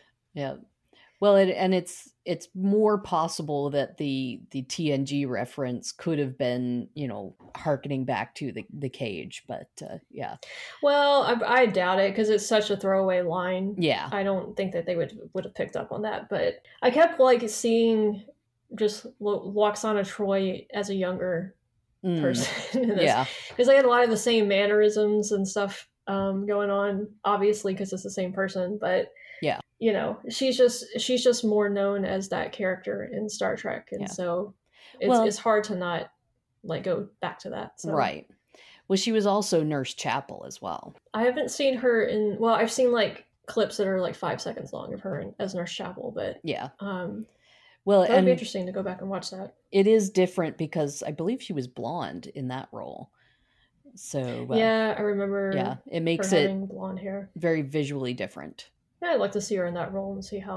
Well, it's more possible that the TNG reference could have been harkening back to the cage, but yeah. Well, I doubt it because it's such a throwaway line. Yeah, I don't think that they would have picked up on that, but I kept seeing just Lwaxana Troi as a younger person in this. Yeah, because they had a lot of the same mannerisms and stuff going on, obviously because it's the same person, but yeah, she's just more known as that character in Star Trek, and so it's hard to not go back to that. So. Right. Well, she was also Nurse Chapel as well. I haven't seen her I've seen clips that are 5 seconds long of her as Nurse Chapel, but yeah. Well, that'd be interesting to go back and watch that. It is different because I believe she was blonde in that role. So yeah, I remember. Yeah, it makes her having blonde hair very visually different. Yeah, I'd like to see her in that role and see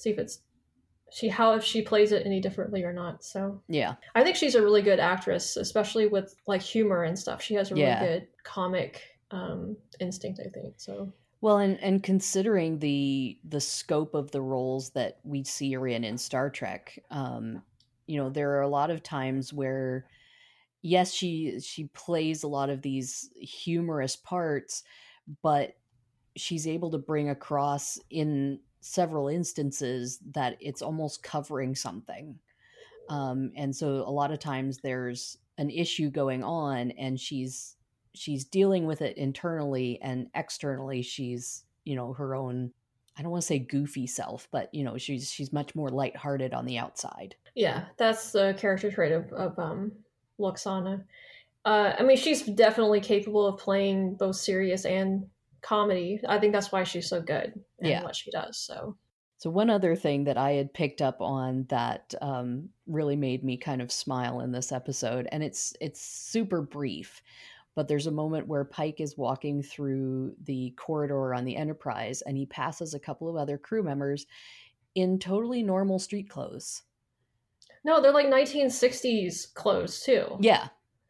if she plays it any differently or not. So yeah, I think she's a really good actress, especially with humor and stuff. She has a really good comic instinct, I think. So. Well, and considering the scope of the roles that we see her in Star Trek, there are a lot of times where, yes, she plays a lot of these humorous parts, but she's able to bring across in several instances that it's almost covering something. And so a lot of times there's an issue going on and she's dealing with it internally, and externally she's, her own, I don't want to say goofy self, but she's much more lighthearted on the outside. Yeah, that's the character trait of Lwaxana. I mean, she's definitely capable of playing both serious and comedy. I think that's why she's so good in what she does. So one other thing that I had picked up on that really made me kind of smile in this episode, and it's super brief, but there's a moment where Pike is walking through the corridor on the Enterprise, and he passes a couple of other crew members in totally normal street clothes. No, they're 1960s clothes too. Yeah.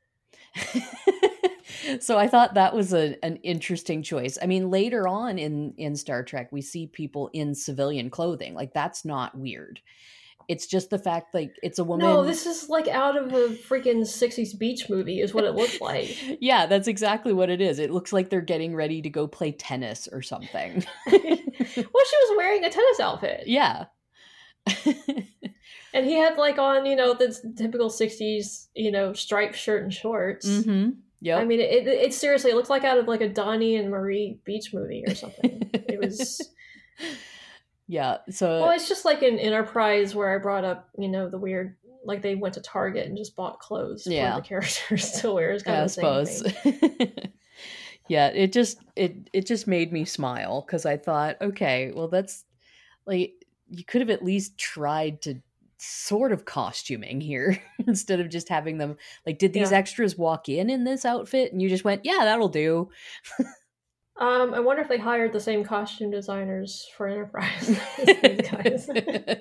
So I thought that was an interesting choice. I mean, later on in Star Trek, we see people in civilian clothing. That's not weird. It's just the fact it's a woman. No, this is out of a freaking 60s beach movie is what it looks like. Yeah, that's exactly what it is. It looks like they're getting ready to go play tennis or something. Well, she was wearing a tennis outfit. Yeah. And he had like on, the typical 60s, striped shirt and shorts. Mm-hmm. I Yep. mean, it seriously, it looked like out of like a Donnie and Marie beach movie or something. It was, Yeah. well, So it's just like an Enterprise where I brought up, the weird, like they went to Target and just bought clothes for the yeah, characters to wear. It's kind I of the same suppose. thing. Yeah, it just made me smile because I thought, okay, well, that's like you could have at least tried to sort of costuming here instead of just having them like, did these Yeah. extras walk in this outfit and you just went, yeah, that'll do. I wonder if they hired the same costume designers for Enterprise as these guys.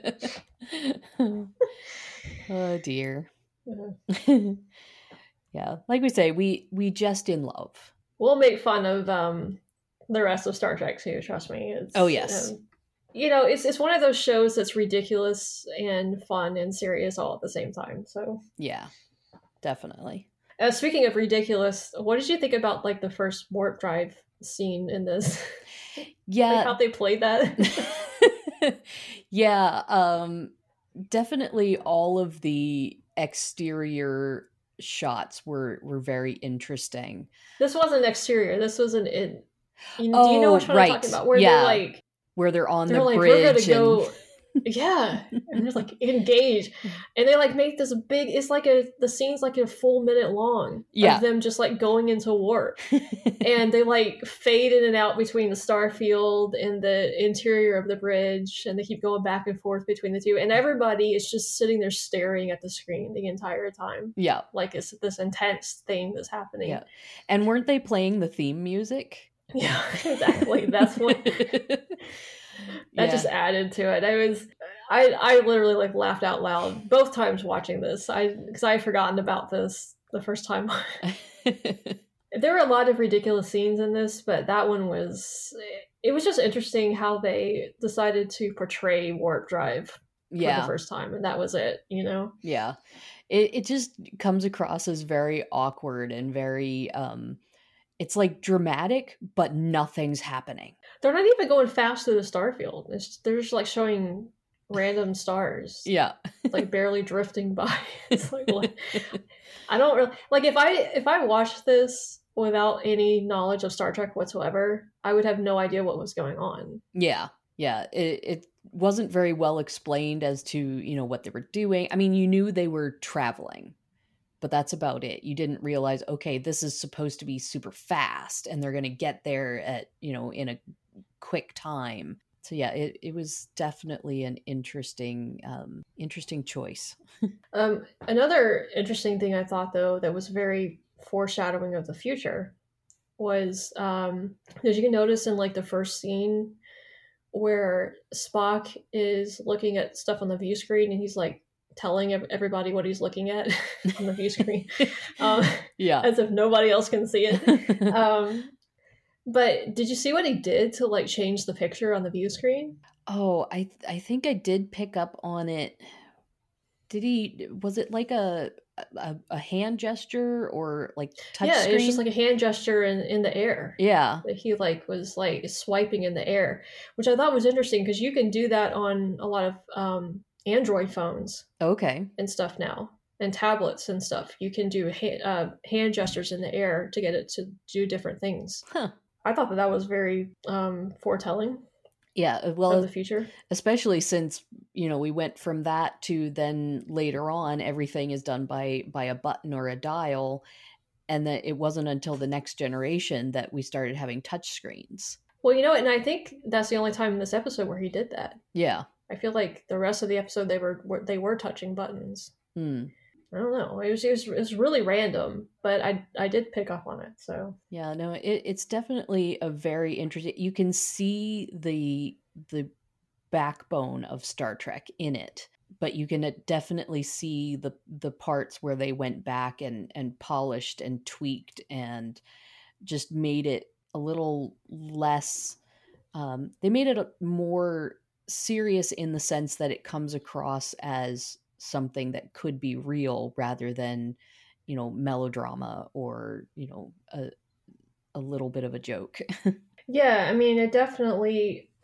Oh dear. Yeah. Yeah, like we say, we just in love. We'll make fun of the rest of Star Trek too. Trust me. Oh yes. It's one of those shows that's ridiculous and fun and serious all at the same time. So Yeah, definitely. speaking of ridiculous, what did you think about like the first warp drive scene in this? Yeah. Like how they played that. Yeah, definitely all of the exterior shots were very interesting. This wasn't exterior. This was an in. Do you know Oh, which one I'm right. talking about? Where Yeah. Where they're on they're the like, bridge we're gonna and go. Yeah, and they're like engage, and they like make this big. It's like the scene's like a full minute long Yeah. of them just like going into warp, and they like fade in and out between the starfield and the interior of the bridge, and they keep going back and forth between the two, and everybody is just sitting there staring at the screen the entire time. Yeah. Like it's this intense thing that's happening. Yeah. And weren't they playing the theme music? Yeah, exactly. That's what that just added to it. I literally like laughed out loud both times watching this. Because I had forgotten about this the first time. There were a lot of ridiculous scenes in this, but that one was it was just interesting how they decided to portray warp drive for the first time, and that was it, Yeah. It just comes across as very awkward and very it's like dramatic, but nothing's happening. They're not even going fast through the starfield. They're just like showing random stars. Yeah. Like barely drifting by. It's like what? I don't really like if I watched this without any knowledge of Star Trek whatsoever, I would have no idea what was going on. Yeah. Yeah. It wasn't very well explained as to, what they were doing. I mean, you knew they were traveling, but that's about it. You didn't realize, okay, this is supposed to be super fast and they're going to get there at, in a quick time. So yeah, it was definitely an interesting choice. Another interesting thing I thought though that was very foreshadowing of the future was did you notice in like the first scene where Spock is looking at stuff on the view screen and he's like telling everybody what he's looking at on the view screen, yeah, as if nobody else can see it. But did you see what he did to like change the picture on the view screen? Oh, I think I did pick up on it. Was it like a hand gesture or like touch screen? Yeah, it was just like a hand gesture in the air. Yeah. He like was like swiping in the air, which I thought was interesting because you can do that on a lot of Android phones. Okay. And stuff now. And tablets and stuff. You can do hand gestures in the air to get it to do different things. Huh. I thought that was very foretelling. Yeah, well, of the future, especially since we went from that to then later on everything is done by a button or a dial, and that it wasn't until the next generation that we started having touch screens. Well, and I think that's the only time in this episode where he did that. Yeah, I feel like the rest of the episode they were touching buttons. I don't know. It was really random, but I did pick up on it. So yeah, no, it's definitely a very interesting. You can see the backbone of Star Trek in it, but you can definitely see the parts where they went back and polished and tweaked and just made it a little less. They made it more serious in the sense that it comes across as something that could be real rather than melodrama or a little bit of a joke. Yeah, I mean, it definitely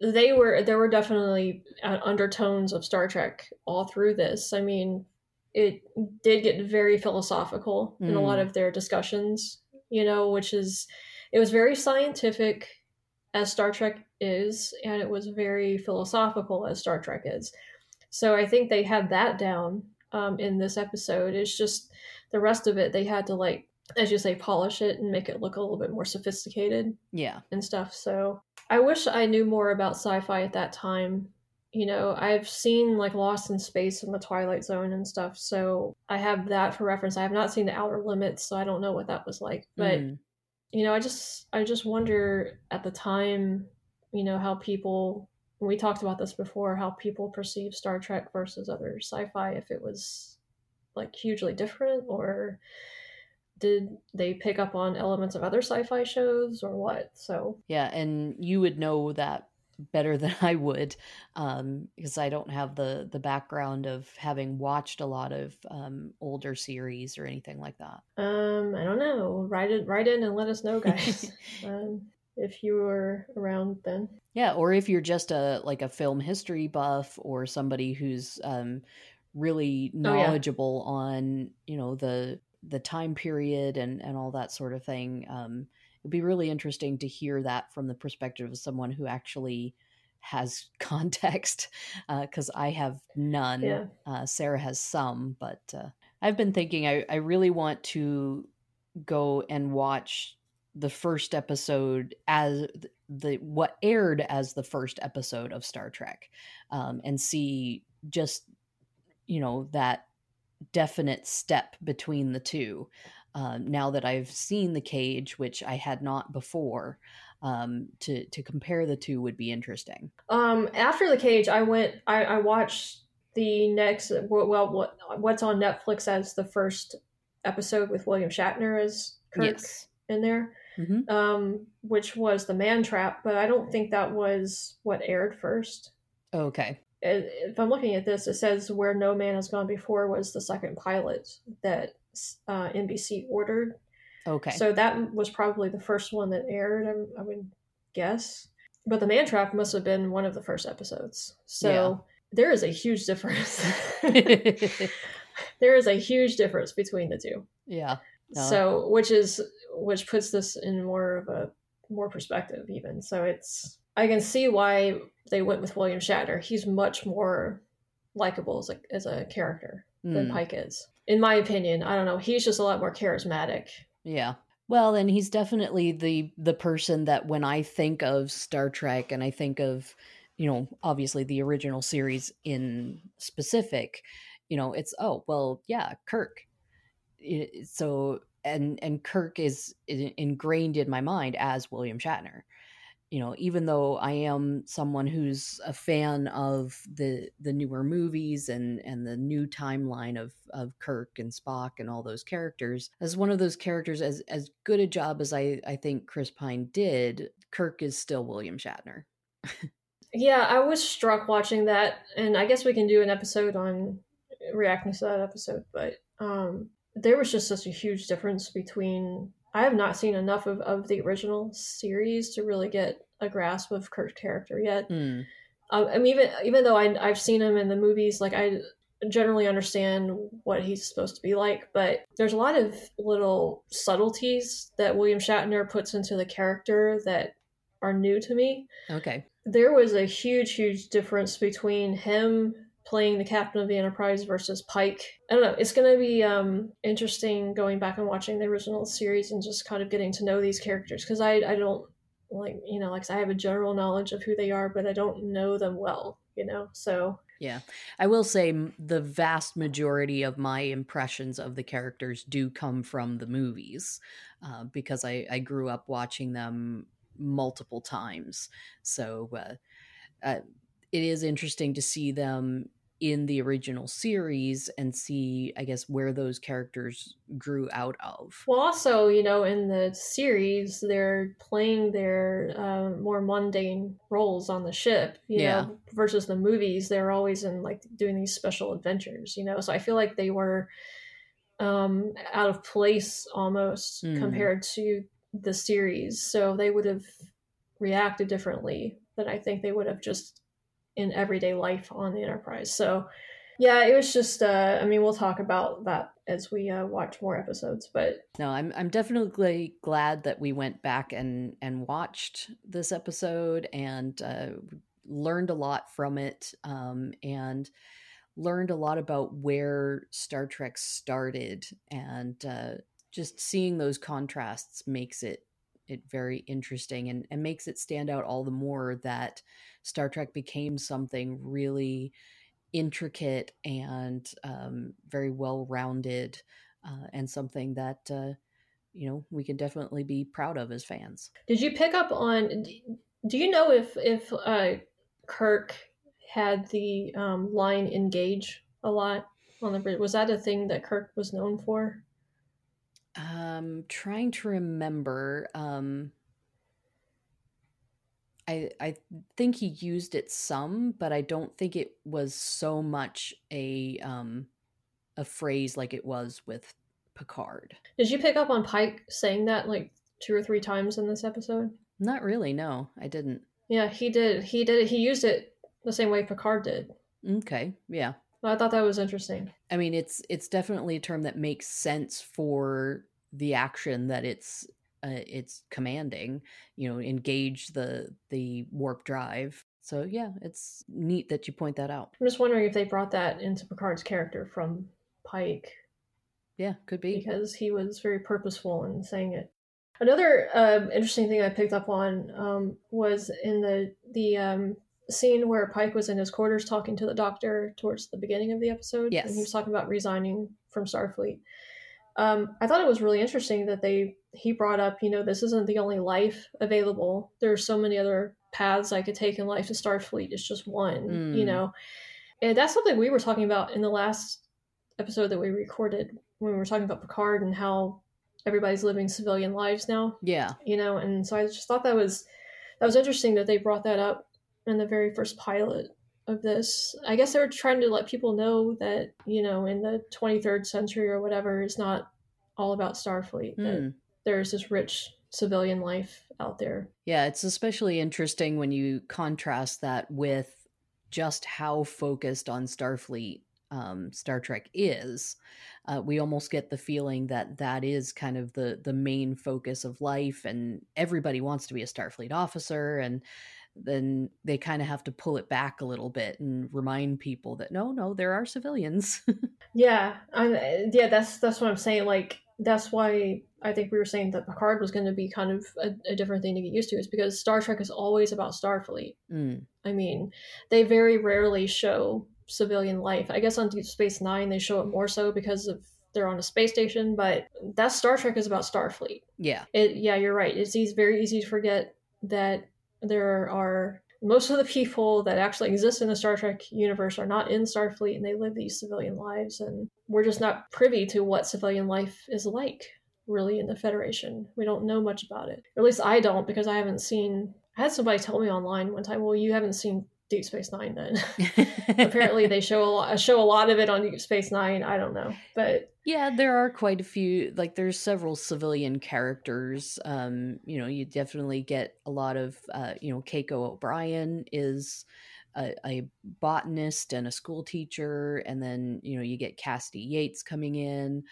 there were definitely undertones of Star Trek all through this. I mean, it did get very philosophical in a lot of their discussions, which is, it was very scientific as Star Trek is, and it was very philosophical as Star Trek is. So I think they had that down in this episode. It's just the rest of it, they had to, like, as you say, polish it and make it look a little bit more sophisticated. Yeah. And stuff. So I wish I knew more about sci-fi at that time. I've seen like Lost in Space and The Twilight Zone and stuff, so I have that for reference. I have not seen The Outer Limits, so I don't know what that was like. But I just wonder at the time, how people, we talked about this before, how people perceive Star Trek versus other sci-fi, if it was like hugely different, or did they pick up on elements of other sci-fi shows or what? So yeah, and you would know that better than I would, because I don't have the background of having watched a lot of older series or anything like that. I don't know. Write in and let us know, guys. If you were around then. Yeah, or if you're just a film history buff, or somebody who's really knowledgeable on the time period and all that sort of thing. It'd be really interesting to hear that from the perspective of someone who actually has context, because I have none. Yeah. Sarah has some, but I've been thinking I really want to go and watch the first episode as what aired as the first episode of Star Trek, and see just that definite step between the two. Now that I've seen The Cage, which I had not before, to compare the two would be interesting. After The Cage, I watched the next, what's on Netflix as the first episode with William Shatner as Kirk in there, which was The Man Trap, but I don't think that was what aired first. Okay. If I'm looking at this, it says Where No Man Has Gone Before was the second pilot that NBC ordered. Okay. So that was probably the first one that aired, I would guess. But The Man Trap must have been one of the first episodes. So there is a huge difference. There is a huge difference between the two. Yeah. No. So which puts this in more perspective even. So I can see why they went with William Shatner. He's much more likable as a character than Pike is, in my opinion. I don't know. He's just a lot more charismatic. Yeah. Well, and he's definitely the person that when I think of Star Trek and I think of, obviously the original series in specific, it's, oh, well, yeah, Kirk. So, and Kirk is ingrained in my mind as William Shatner. Even though I am someone who's a fan of the newer movies and the new timeline of Kirk and Spock and all those characters, as one of those characters, as good a job as I think Chris Pine did, Kirk is still William Shatner. Yeah, I was struck watching that, and I guess we can do an episode on reacting to that episode, but there was just such a huge difference between... I have not seen enough of the original series to really get a grasp of Kirk's character yet. I mean, even though I've seen him in the movies, like, I generally understand what he's supposed to be like, but there's a lot of little subtleties that William Shatner puts into the character that are new to me. Okay. There was a huge, huge difference between him playing the captain of the Enterprise versus Pike. I don't know. It's going to be interesting going back and watching the original series and just kind of getting to know these characters, because I don't like I have a general knowledge of who they are, but I don't know them well. So yeah, I will say the vast majority of my impressions of the characters do come from the movies, because I grew up watching them multiple times. So it is interesting to see them in the original series and see, I guess, where those characters grew out of. Well, also, in the series, they're playing their more mundane roles on the ship, know, versus the movies. They're always in, like, doing these special adventures, So I feel like they were out of place almost compared to the series. So they would have reacted differently than I think they would have just in everyday life on the Enterprise. So yeah, it was just I mean, we'll talk about that as we watch more episodes, but No, I'm definitely glad that we went back and watched this episode and learned a lot from it, and learned a lot about where Star Trek started, and just seeing those contrasts makes it very interesting, and makes it stand out all the more that Star Trek became something really intricate and very well rounded, and something that we can definitely be proud of as fans. did you pick up on? Do you know if Kirk had the line "engage" a lot on the bridge? Was that a thing that Kirk was known for? Trying to remember. I think he used it some, but I don't think it was so much a phrase like it was with Picard. Did you pick up on Pike saying that like 2 or 3 times in this episode? Not really, no, I didn't. Yeah, he did. He did. He used it the same way Picard did. Okay, yeah. I thought that was interesting. I mean, it's definitely a term that makes sense for the action that it's commanding. Engage the warp drive. So yeah, it's neat that you point that out. I'm just wondering if they brought that into Picard's character from Pike. Yeah, could be, because he was very purposeful in saying it. Another interesting thing I picked up on was in the scene where Pike was in his quarters talking to the doctor towards the beginning of the episode. Yes. And he was talking about resigning from Starfleet. I thought it was really interesting that he brought up, this isn't the only life available. There are so many other paths I could take in life, to Starfleet it's just one, And that's something we were talking about in the last episode that we recorded when we were talking about Picard and how everybody's living civilian lives now. Yeah. And so I just thought that was interesting that they brought that up in the very first pilot of this. I guess they were trying to let people know that, in the 23rd century or whatever, it's not all about Starfleet, that there's this rich civilian life out there. Yeah, it's especially interesting when you contrast that with just how focused on Starfleet Star Trek is. We almost get the feeling that is kind of the main focus of life, and everybody wants to be a Starfleet officer, and then they kind of have to pull it back a little bit and remind people that no, there are civilians. Yeah, that's what I'm saying. Like, that's why I think we were saying that Picard was going to be kind of a different thing to get used to, is because Star Trek is always about Starfleet. I mean, they very rarely show civilian life. I guess on Deep Space Nine they show it more so because of they're on a space station, but that Star Trek is about Starfleet. Yeah. Yeah, you're right. It's very easy to forget that there are most of the people that actually exist in the Star Trek universe are not in Starfleet, and they live these civilian lives, and we're just not privy to what civilian life is like really in the Federation. We don't know much about it. Or at least I don't, because I haven't seen. I had somebody tell me online one time, well, you haven't seen Deep Space Nine then. Apparently they show a lot of it on Deep Space Nine. I don't know, but yeah, there are quite a few, like there's several civilian characters. You definitely get a lot of Keiko O'Brien is a botanist and a school teacher, and then you get Cassidy Yates coming in.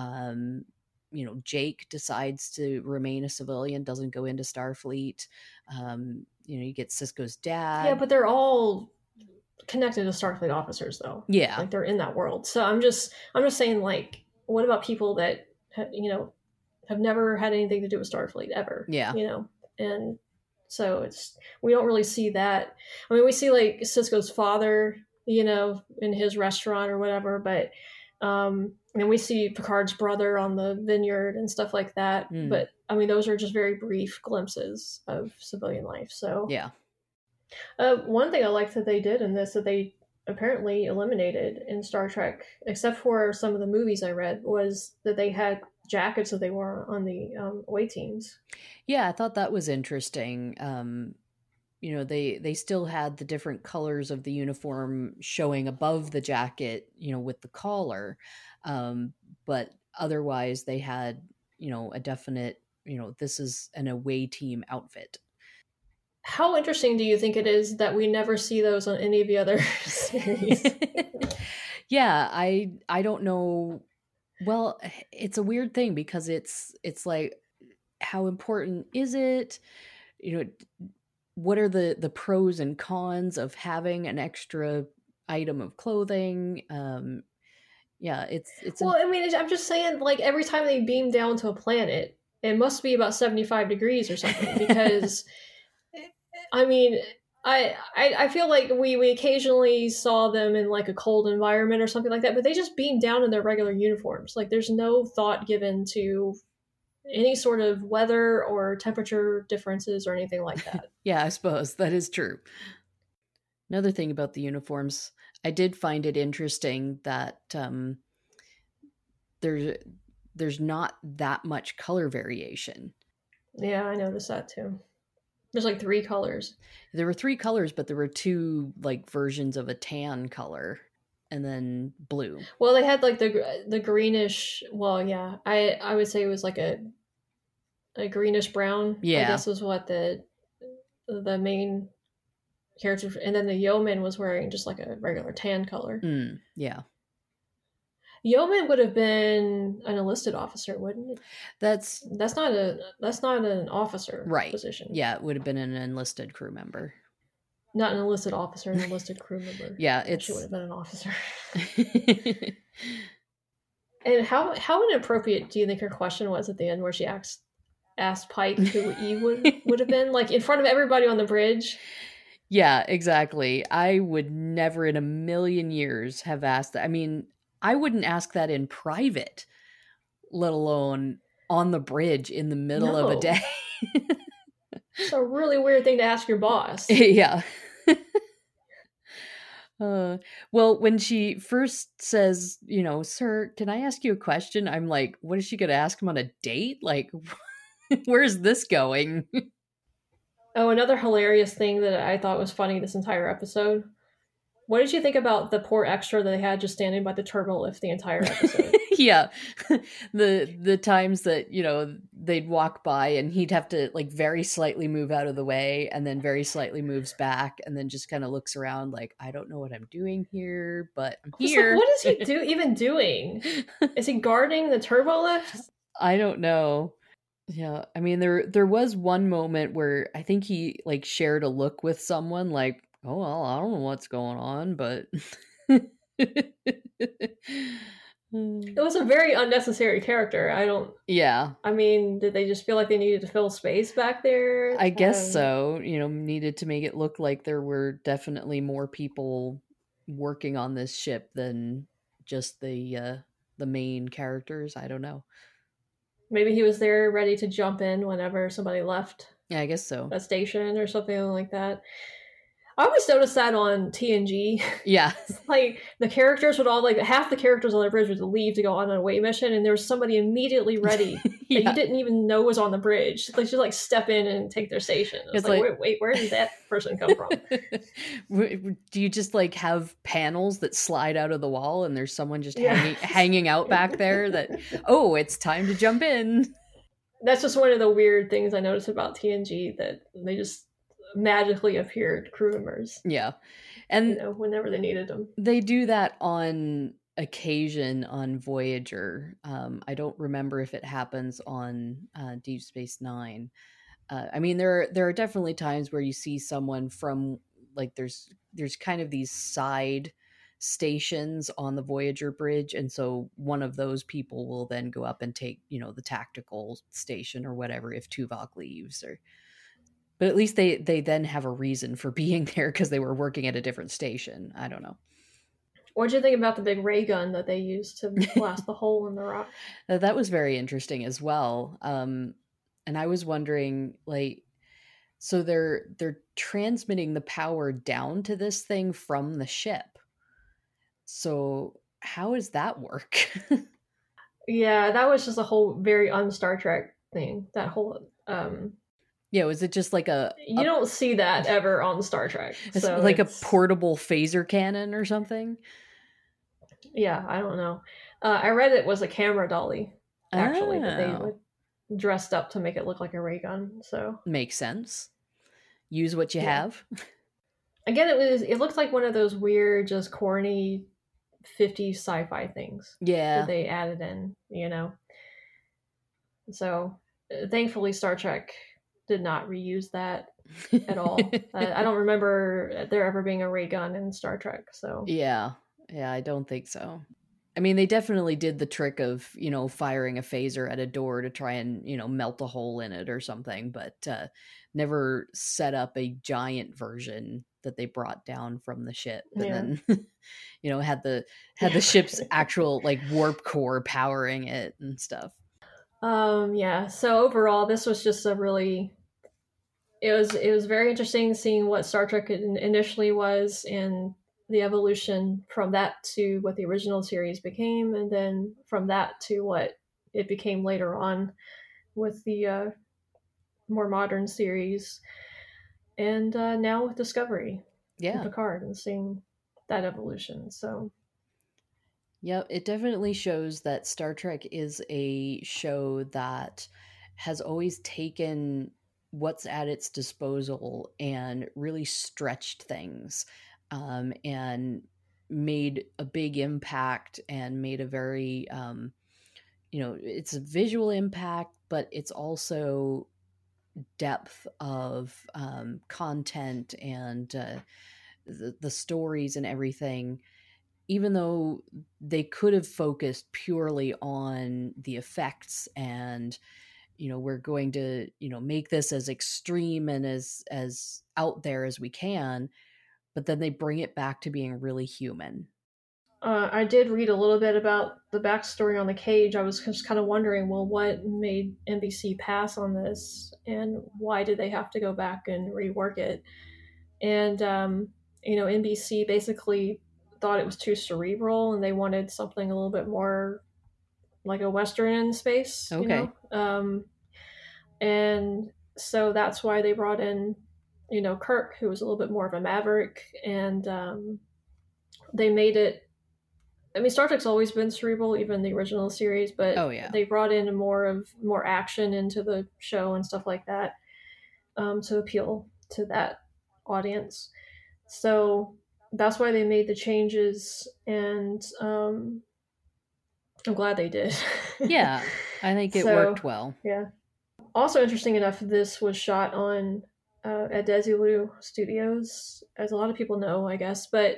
Jake decides to remain a civilian, doesn't go into Starfleet. You get Sisko's dad. Yeah, but they're all connected to Starfleet officers, though. Yeah, like they're in that world. So I'm just saying, like, what about people that have never had anything to do with Starfleet ever? Yeah, and so we don't really see that. I mean, we see like Sisko's father, in his restaurant or whatever, but and we see Picard's brother on the vineyard and stuff like that. But I mean, those are just very brief glimpses of civilian life. So yeah. One thing I liked that they did in this, that they apparently eliminated in Star Trek, except for some of the movies I read, was that they had jackets that they wore on the away teams. Yeah, I thought that was interesting. They still had the different colors of the uniform showing above the jacket, with the collar. But otherwise they had, a definite, this is an away team outfit. How interesting do you think it is that we never see those on any of the other series? Yeah, I don't know. Well, it's a weird thing because it's like, how important is it? You know, what are the pros and cons of having an extra item of clothing? Yeah, it's Well, I mean, I'm just saying, like, every time they beam down to a planet, it must be about 75 degrees or something, because, I mean, I feel like we occasionally saw them in like a cold environment or something like that, but they just beam down in their regular uniforms. Like, there's no thought given to any sort of weather or temperature differences or anything like that. yeah, I suppose that is true. Another thing about the uniforms, I did find it interesting that there's there's not that much color variation. Yeah, I noticed that too. There's like three colors. There were three colors, but there were two like versions of a tan color and then blue. Well, they had like the greenish. Well, yeah, I would say it was like a greenish brown. I Yeah. guess was what the main character, and then the yeoman was wearing just like a regular tan color. Yeah. Yeoman would have been an enlisted officer, wouldn't it? That's not an officer right. position. Yeah, it would have been an enlisted crew member. Not an enlisted officer, an enlisted crew member. Yeah, she would have been an officer. And how inappropriate do you think her question was at the end, where she asked Pike who Eve would have been, like in front of everybody on the bridge? Yeah, exactly. I would never in a million years have asked that. I mean, I wouldn't ask that in private, let alone on the bridge in the middle of a day. It's a really weird thing to ask your boss. Yeah. Well, when she first says, you know, "Sir, can I ask you a question?" I'm like, what is she going to ask him on a date? Like, where's this going? Oh, another hilarious thing that I thought was funny this entire episode. What did you think about the poor extra that they had just standing by the turbo lift the entire episode? Yeah. The times that, you know, they'd walk by and he'd have to like very slightly move out of the way and then very slightly moves back and then just kind of looks around like, I don't know what I'm doing here, but I'm here. Like, what is he even doing? Is he guarding the turbo lift? I don't know. Yeah, I mean there was one moment where I think he like shared a look with someone like, oh well, I don't know what's going on, but it was a very unnecessary character. I mean, did they just feel like they needed to fill space back there? I guess so. You know, needed to make it look like there were definitely more people working on this ship than just the main characters. I don't know. Maybe he was there ready to jump in whenever somebody left. Yeah, I guess so. A station or something like that. I always noticed that on TNG. Yeah. Like, the characters would all, like, half the characters on the bridge would leave to go on an away mission, and there was somebody immediately ready that you didn't even know was on the bridge. They just, like, step in and take their station. It's like, wait, where did that person come from? Do you just, like, have panels that slide out of the wall, and there's someone just hanging out back there that, oh, it's time to jump in? That's just one of the weird things I noticed about TNG, that they just magically appeared crew members. Yeah. And whenever they needed them. They do that on occasion on Voyager. I don't remember if it happens on Deep Space Nine. I mean, there are definitely times where you see someone from, like, there's kind of these side stations on the Voyager bridge, and so one of those people will then go up and take, you know, the tactical station or whatever if Tuvok leaves. But at least they then have a reason for being there because they were working at a different station. I don't know. What did you think about the big ray gun that they used to blast the hole in the rock? That was very interesting as well. And I was wondering, like, so they're transmitting the power down to this thing from the ship. So how does that work? Yeah, that was just a whole very un-Star Trek thing. That whole yeah, was it just like you don't see that ever on Star Trek. So like a portable phaser cannon or something? Yeah, I don't know. I read it was a camera dolly, actually, that they dressed up to make it look like a ray gun. So makes sense. use what you have. Again, it looked like one of those weird, just corny 50s sci-fi things Yeah. that they added in, you know. So thankfully Star Trek did not reuse that at all. I don't remember there ever being a ray gun in Star Trek, so Yeah, I don't think so. I mean, they definitely did the trick of, firing a phaser at a door to try and, melt a hole in it or something, but never set up a giant version that they brought down from the ship and then, had the ship's actual like warp core powering it and stuff. Yeah. So overall, this was just it was very interesting seeing what Star Trek initially was and the evolution from that to what the original series became, and then from that to what it became later on with the more modern series, and now with Discovery, and Picard, and seeing that evolution. So, yeah, it definitely shows that Star Trek is a show that has always taken what's at its disposal and really stretched things, and made a big impact and made a very, it's a visual impact, but it's also depth of content and the stories and everything. Even though they could have focused purely on the effects and we're going to make this as extreme and as out there as we can, but then they bring it back to being really human. I did read a little bit about the backstory on the cage. I was just kind of wondering, well, what made NBC pass on this, and why did they have to go back and rework it? And NBC basically thought it was too cerebral, and they wanted something a little bit more like a Western in space. Okay. And so that's why they brought in, Kirk, who was a little bit more of a maverick, and they made it. I mean, Star Trek's always been cerebral, even the original series, but they brought in more action into the show and stuff like that, to appeal to that audience. So that's why they made the changes, and I'm glad they did. Yeah, I think it worked well. Yeah. Also interesting enough, this was shot on at Desilu Studios, as a lot of people know, I guess. But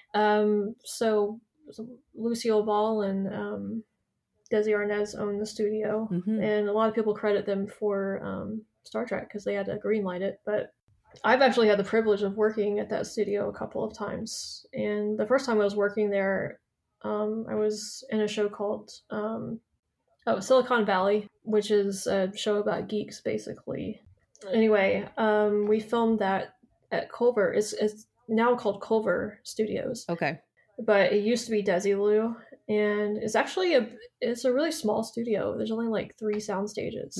so Lucille Ball and Desi Arnaz own the studio, and a lot of people credit them for Star Trek because they had to greenlight it. But I've actually had the privilege of working at that studio a couple of times, and the first time I was working there, I was in a show called Silicon Valley, which is a show about geeks, basically. Anyway, we filmed that at Culver. It's now called Culver Studios. Okay. But it used to be Desilu, and it's actually it's a really small studio. There's only like 3 sound stages.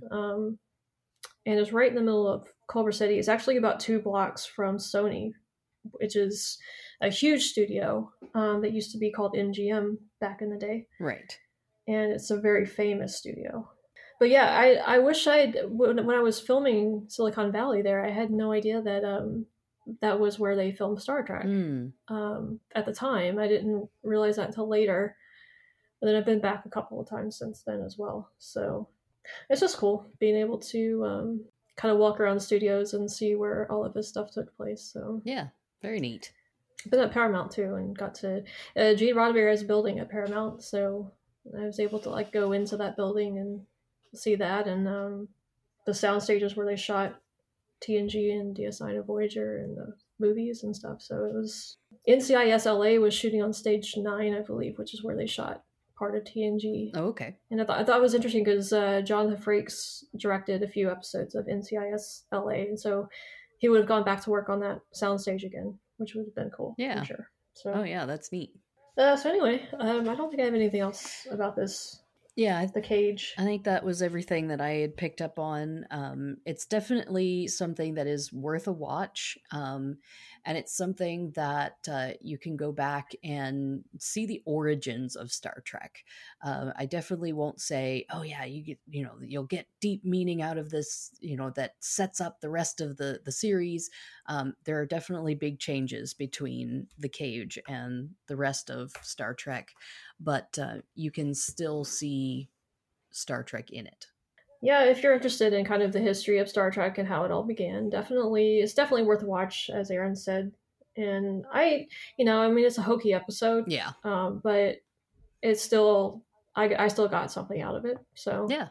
And it's right in the middle of Culver City. It's actually about 2 blocks from Sony, which is a huge studio that used to be called MGM back in the day. Right. And it's a very famous studio. But yeah, I wish when I was filming Silicon Valley there, I had no idea that that was where they filmed Star Trek. At the time, I didn't realize that until later. And then I've been back a couple of times since then as well. So it's just cool being able to kind of walk around the studios and see where all of this stuff took place. So yeah, very neat. I've been at Paramount too, and got to Gene Roddenberry is building at Paramount, so I was able to like go into that building and see that, and the sound stages where they shot TNG and DS9 and Voyager and the movies and stuff. So it was NCIS LA was shooting on stage 9, I believe, which is where they shot part of TNG. Oh, okay. And I thought it was interesting because Jonathan Frakes directed a few episodes of NCIS LA, and so he would have gone back to work on that soundstage again, which would have been cool. Yeah. For sure. So. Oh yeah, that's neat. So anyway, I don't think I have anything else about this. Yeah, the cage. I think that was everything that I had picked up on. It's definitely something that is worth a watch. And it's something that you can go back and see the origins of Star Trek. I definitely won't say, oh yeah, you'll get deep meaning out of this, that sets up the rest of the series. There are definitely big changes between the cage and the rest of Star Trek, but you can still see Star Trek in it. Yeah, if you're interested in kind of the history of Star Trek and how it all began, it's definitely worth a watch, as Aaron said. And I mean, it's a hokey episode, Yeah. but it's still, I still got something out of it. So Yeah.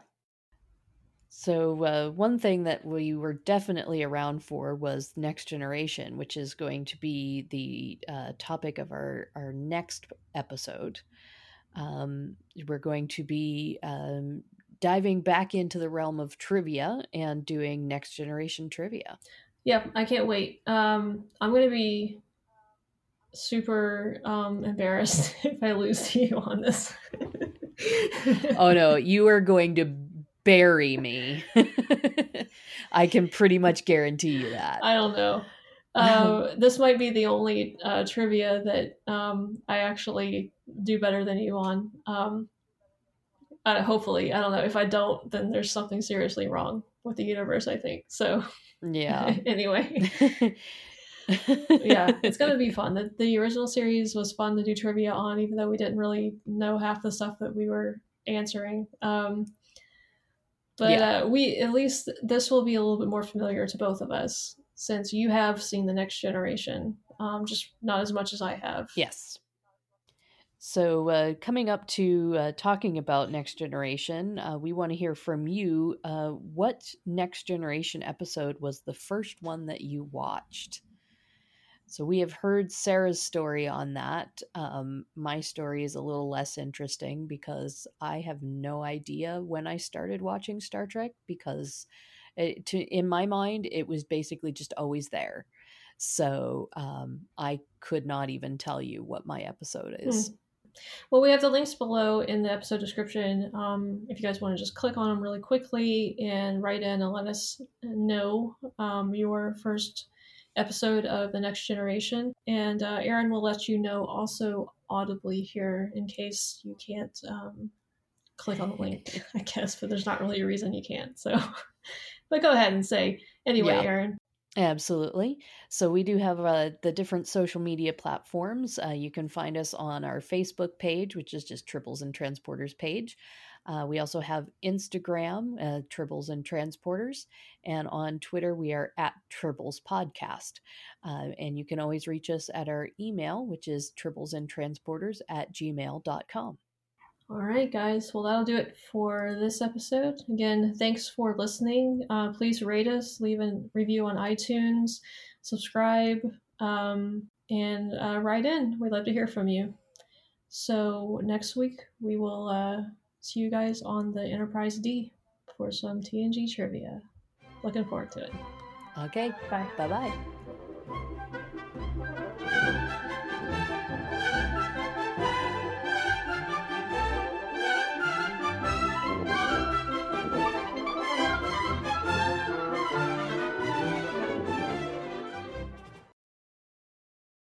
So one thing that we were definitely around for was Next Generation, which is going to be the topic of our next episode. We're going to be diving back into the realm of trivia and doing Next Generation trivia. yeah, I can't wait. I'm going to be super embarrassed if I lose to you on this. Oh no, you are going to bury me. I can pretty much guarantee you that. I don't know. This might be the only trivia that I actually do better than you on. Hopefully, I don't know. If I don't, then there's something seriously wrong with the universe, I think. So, yeah. Anyway. Yeah, it's going to be fun. The original series was fun to do trivia on, even though we didn't really know half the stuff that we were answering. We at least this will be a little bit more familiar to both of us since you have seen the Next Generation, just not as much as I have. Yes. So coming up to talking about Next Generation, we want to hear from you. What Next Generation episode was the first one that you watched? So we have heard Sarah's story on that. My story is a little less interesting because I have no idea when I started watching Star Trek because in my mind, it was basically just always there. So I could not even tell you what my episode is. Well, we have the links below in the episode description. If you guys want to just click on them really quickly and write in and let us know your first episode of the Next Generation. And Aaron will let you know also audibly here in case you can't click on the link, I guess, but there's not really a reason you can't. So, but go ahead and say anyway, Aaron. Absolutely. So we do have the different social media platforms. You can find us on our Facebook page, which is just Tribbles and Transporters page. We also have Instagram, Tribbles and Transporters. And on Twitter, we are at Tribbles Podcast. And you can always reach us at our email, which is tribblesandtransporters@gmail.com. All right, guys. Well, that'll do it for this episode. Again, thanks for listening. Please rate us, leave a review on iTunes, subscribe, and write in. We'd love to hear from you. So next week, we will see you guys on the Enterprise D for some TNG trivia. Looking forward to it. Okay. Bye. Bye-bye.